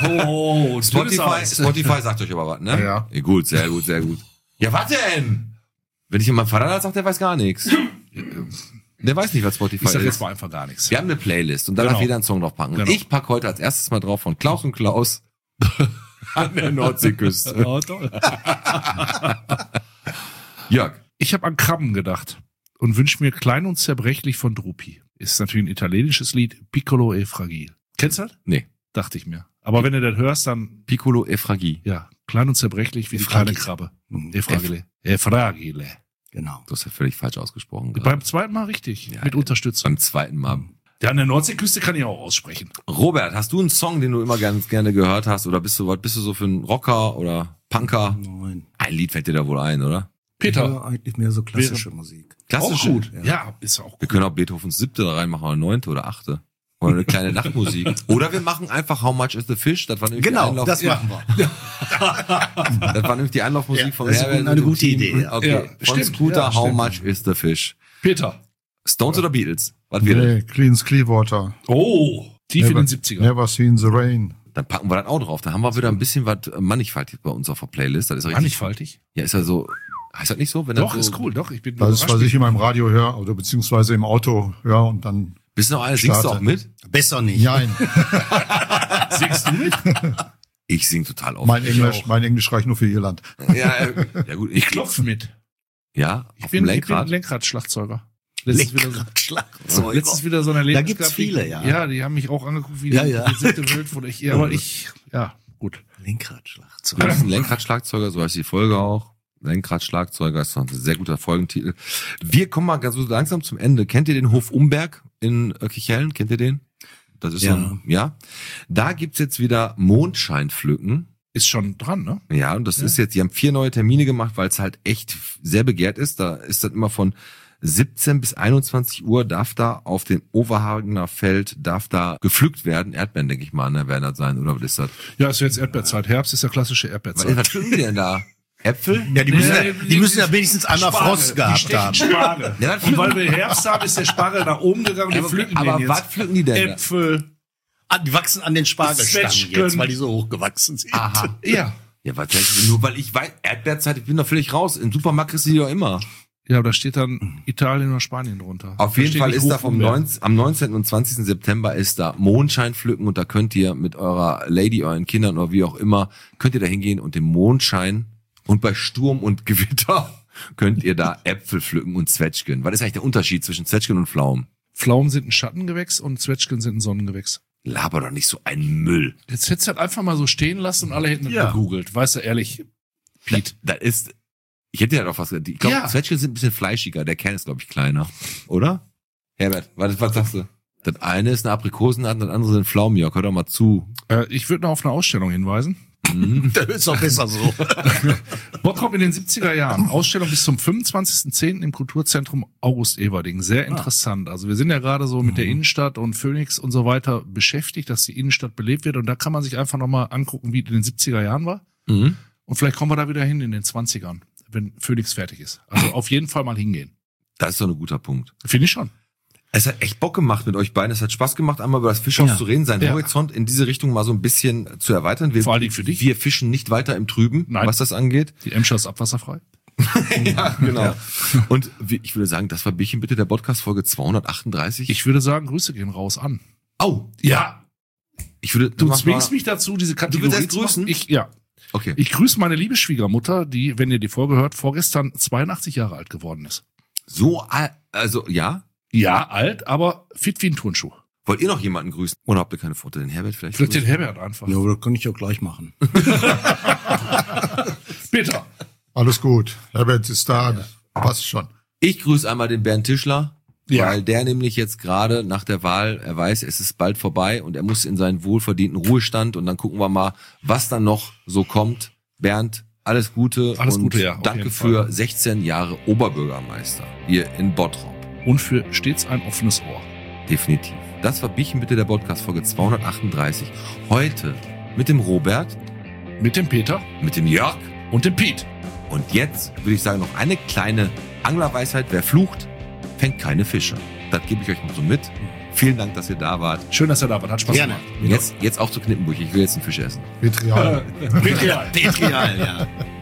Spotify sagt euch aber was, ne? Ja. Gut, sehr gut, sehr gut. Ja, was denn? Wenn ich meinem Vater das sage, der weiß gar nichts. Der weiß nicht, was Spotify Ich sag ist. jetzt mal einfach gar nichts. Wir haben eine Playlist und da Genau. darf jeder einen Song draufpacken. Genau. Ich packe heute als erstes mal drauf von Klaus und Klaus an der Nordseeküste. Oh, toll. Jörg, Ich habe an Krabben gedacht und wünsche mir Klein und Zerbrechlich von Drupi. Ist natürlich ein italienisches Lied, Piccolo e Fragil. Kennst du das? nee, Dachte ich mir. Aber wenn du das hörst, dann, Piccolo e Fragil. ja, klein und zerbrechlich wie die kleine Krabbe. E Fragile. E Fragile. Genau. Du hast ja völlig falsch ausgesprochen. gerade. Beim zweiten Mal richtig, mit Unterstützung. Beim zweiten Mal. Ja, an der Nordseeküste kann ich auch aussprechen. Robert, hast du einen Song, den du immer gerne gehört hast? Oder bist du so für einen Rocker oder Punker? Nein. Ein Lied fällt dir da wohl ein, oder? Peter, Ja, eigentlich mehr so klassische Musik. Klassisch. auch gut. Ja, ist auch Wir gut. können auch Beethovens 7. da reinmachen, oder 9. oder 8. Oder eine kleine Nachtmusik. Oder wir machen einfach How Much is the Fish? Das war nämlich die Einlauf. das machen wir. Das war nämlich die Einlaufmusik vom das ist Herbert. eine mit dem gute Team. Idee, ja. Okay. Ja, Von stimmt. Scooter, Ja, How stimmt. Much is the Fish? Peter. Stones oder Beatles? Was wird Nee, Clean's Clearwater. Oh, tief in den 70er. Never seen the rain. Dann packen wir das auch drauf. Da haben wir wieder ein bisschen was mannigfaltig bei uns auf der Playlist. Das ist richtig. Mannigfaltig? Ja, ist ja so. Heißt das nicht so? Wenn Doch, das so, ist cool, doch. Ich bin Das ist, was überrascht. ich immer im Radio höre, oder beziehungsweise im Auto höre und dann. Bist du noch einer? Singst du auch Starte. mit? Besser nicht. Nein, Singst du mit? Ich sing total oft. mein Englisch reicht nur für Irland. Ja, ja gut. Ich klopf mit. Ja, Ich auf bin, dem ich bin Lenkrad. Lenkradschlagzeuger. Letztens wieder so ein Erlebnis. Da gibt's gehabt. viele, ja. Ja, die haben mich auch angeguckt, wie Ja, ja. die siebte Welt, wo ich, ja, aber ich, ja, gut. Lenkradschlagzeug. Du bist ein Lenkradschlagzeuger, so heißt die Folge auch. Lenkrad, Schlagzeuger, ist ein sehr guter Folgentitel. Wir kommen mal so langsam zum Ende. Kennt ihr den Hof Umberg in Kichellen? Kennt ihr den? Das ist ja. Da gibt's jetzt wieder Mondscheinpflücken. Ist schon dran, ne? Ja, und das ist jetzt, die haben 4 neue Termine gemacht, weil es halt echt sehr begehrt ist. Da ist das immer von 17 bis 21 Uhr darf da auf dem Overhagener Feld, gepflückt werden. Erdbeeren, denke ich mal, ne, werden das sein, oder was ist das? Ja, ist jetzt Erdbeerzeit. Herbst ist ja klassische Erdbeerzeit. Was pflücken die denn da? Äpfel? Ja, die müssen ja wenigstens einmal Frost gehabt haben. Spargel. Ja, und weil wir Herbst haben, ist der Spargel nach oben gegangen und die pflücken den jetzt. Aber was pflücken die denn? Äpfel. Die wachsen an den Spargelstangen jetzt, weil die so hochgewachsen sind. Aha. Ja. Ja, was heißt, nur weil ich weiß, Erdbeerzeit, ich bin da völlig raus. Im Supermarkt kriegst du die doch immer. Ja, aber da steht dann Italien oder Spanien drunter. Auf jeden Fall ist da am 19. und 20. September ist da Mondscheinpflücken und da könnt ihr mit eurer Lady, euren Kindern oder wie auch immer, könnt ihr da hingehen und den Mondschein und bei Sturm und Gewitter könnt ihr da Äpfel pflücken und Zwetschgen. Was ist eigentlich der Unterschied zwischen Zwetschgen und Pflaumen? Pflaumen sind ein Schattengewächs und Zwetschgen sind ein Sonnengewächs. Laber doch nicht so einen Müll. Jetzt hättest du halt einfach mal so stehen lassen und alle hätten das gegoogelt. Weißt du, ehrlich, Piet. Das ist, ich hätte ja doch was gesagt. Ich glaube, Zwetschgen sind ein bisschen fleischiger. Der Kern ist, glaube ich, kleiner. Oder? Herbert, was sagst du? Das eine ist eine Aprikosenart und das andere sind Pflaumen. Ja, hör doch mal zu. Ich würde noch auf eine Ausstellung hinweisen. Das ist doch besser so. Bottrop in den 70er Jahren. Ausstellung bis zum 25.10. im Kulturzentrum August Everding. Sehr interessant. Also wir sind ja gerade so mit der Innenstadt und Phoenix und so weiter beschäftigt, dass die Innenstadt belebt wird. Und da kann man sich einfach nochmal angucken, wie es in den 70er Jahren war. Und vielleicht kommen wir da wieder hin in den 20ern, wenn Phoenix fertig ist. Also auf jeden Fall mal hingehen. Das ist doch ein guter Punkt. Finde ich schon. Es hat echt Bock gemacht mit euch beiden. Es hat Spaß gemacht, einmal über das Fischhaus zu reden, seinen Horizont in diese Richtung mal so ein bisschen zu erweitern. Vor allen Dingen für dich. Wir fischen nicht weiter im Trüben, was das angeht. Die Emscher ist abwasserfrei. Ja, genau. Ja. Und ich würde sagen, das war Bierchen bitte der Podcast-Folge 238. Ich würde sagen, Grüße gehen raus an. Oh. Ja. Du zwingst mich dazu, diese Kategorie zu grüßen? Okay. Ich grüße meine liebe Schwiegermutter, die, wenn ihr die Folge hört, vorgestern 82 Jahre alt geworden ist. So alt, also ja? Ja, alt, aber fit wie ein Turnschuh. Wollt ihr noch jemanden grüßen? Oder habt ihr keine Foto? Den Herbert vielleicht? Vielleicht den Herbert einfach. Ja, aber das kann ich auch gleich machen. Peter. Alles gut. Herbert ist da. Passt schon. Ich grüße einmal den Bernd Tischler. Weil der nämlich jetzt gerade nach der Wahl, er weiß, es ist bald vorbei und er muss in seinen wohlverdienten Ruhestand und dann gucken wir mal, was dann noch so kommt. Bernd, alles Gute und danke für 16 Jahre Oberbürgermeister hier in Bottrop. Und für stets ein offenes Ohr. Definitiv. Das war Bierchen bitte der Podcast-Folge 238. Heute mit dem Robert, mit dem Peter, mit dem Jörg und dem Piet. Und jetzt würde ich sagen, noch eine kleine Anglerweisheit. Wer flucht, fängt keine Fische. Das gebe ich euch mal so mit. Vielen Dank, dass ihr da wart. Schön, dass ihr da wart. Hat Spaß gemacht. Jetzt auch zu Knippenburg. Ich will jetzt einen Fisch essen. Petrial. Petrial, ja.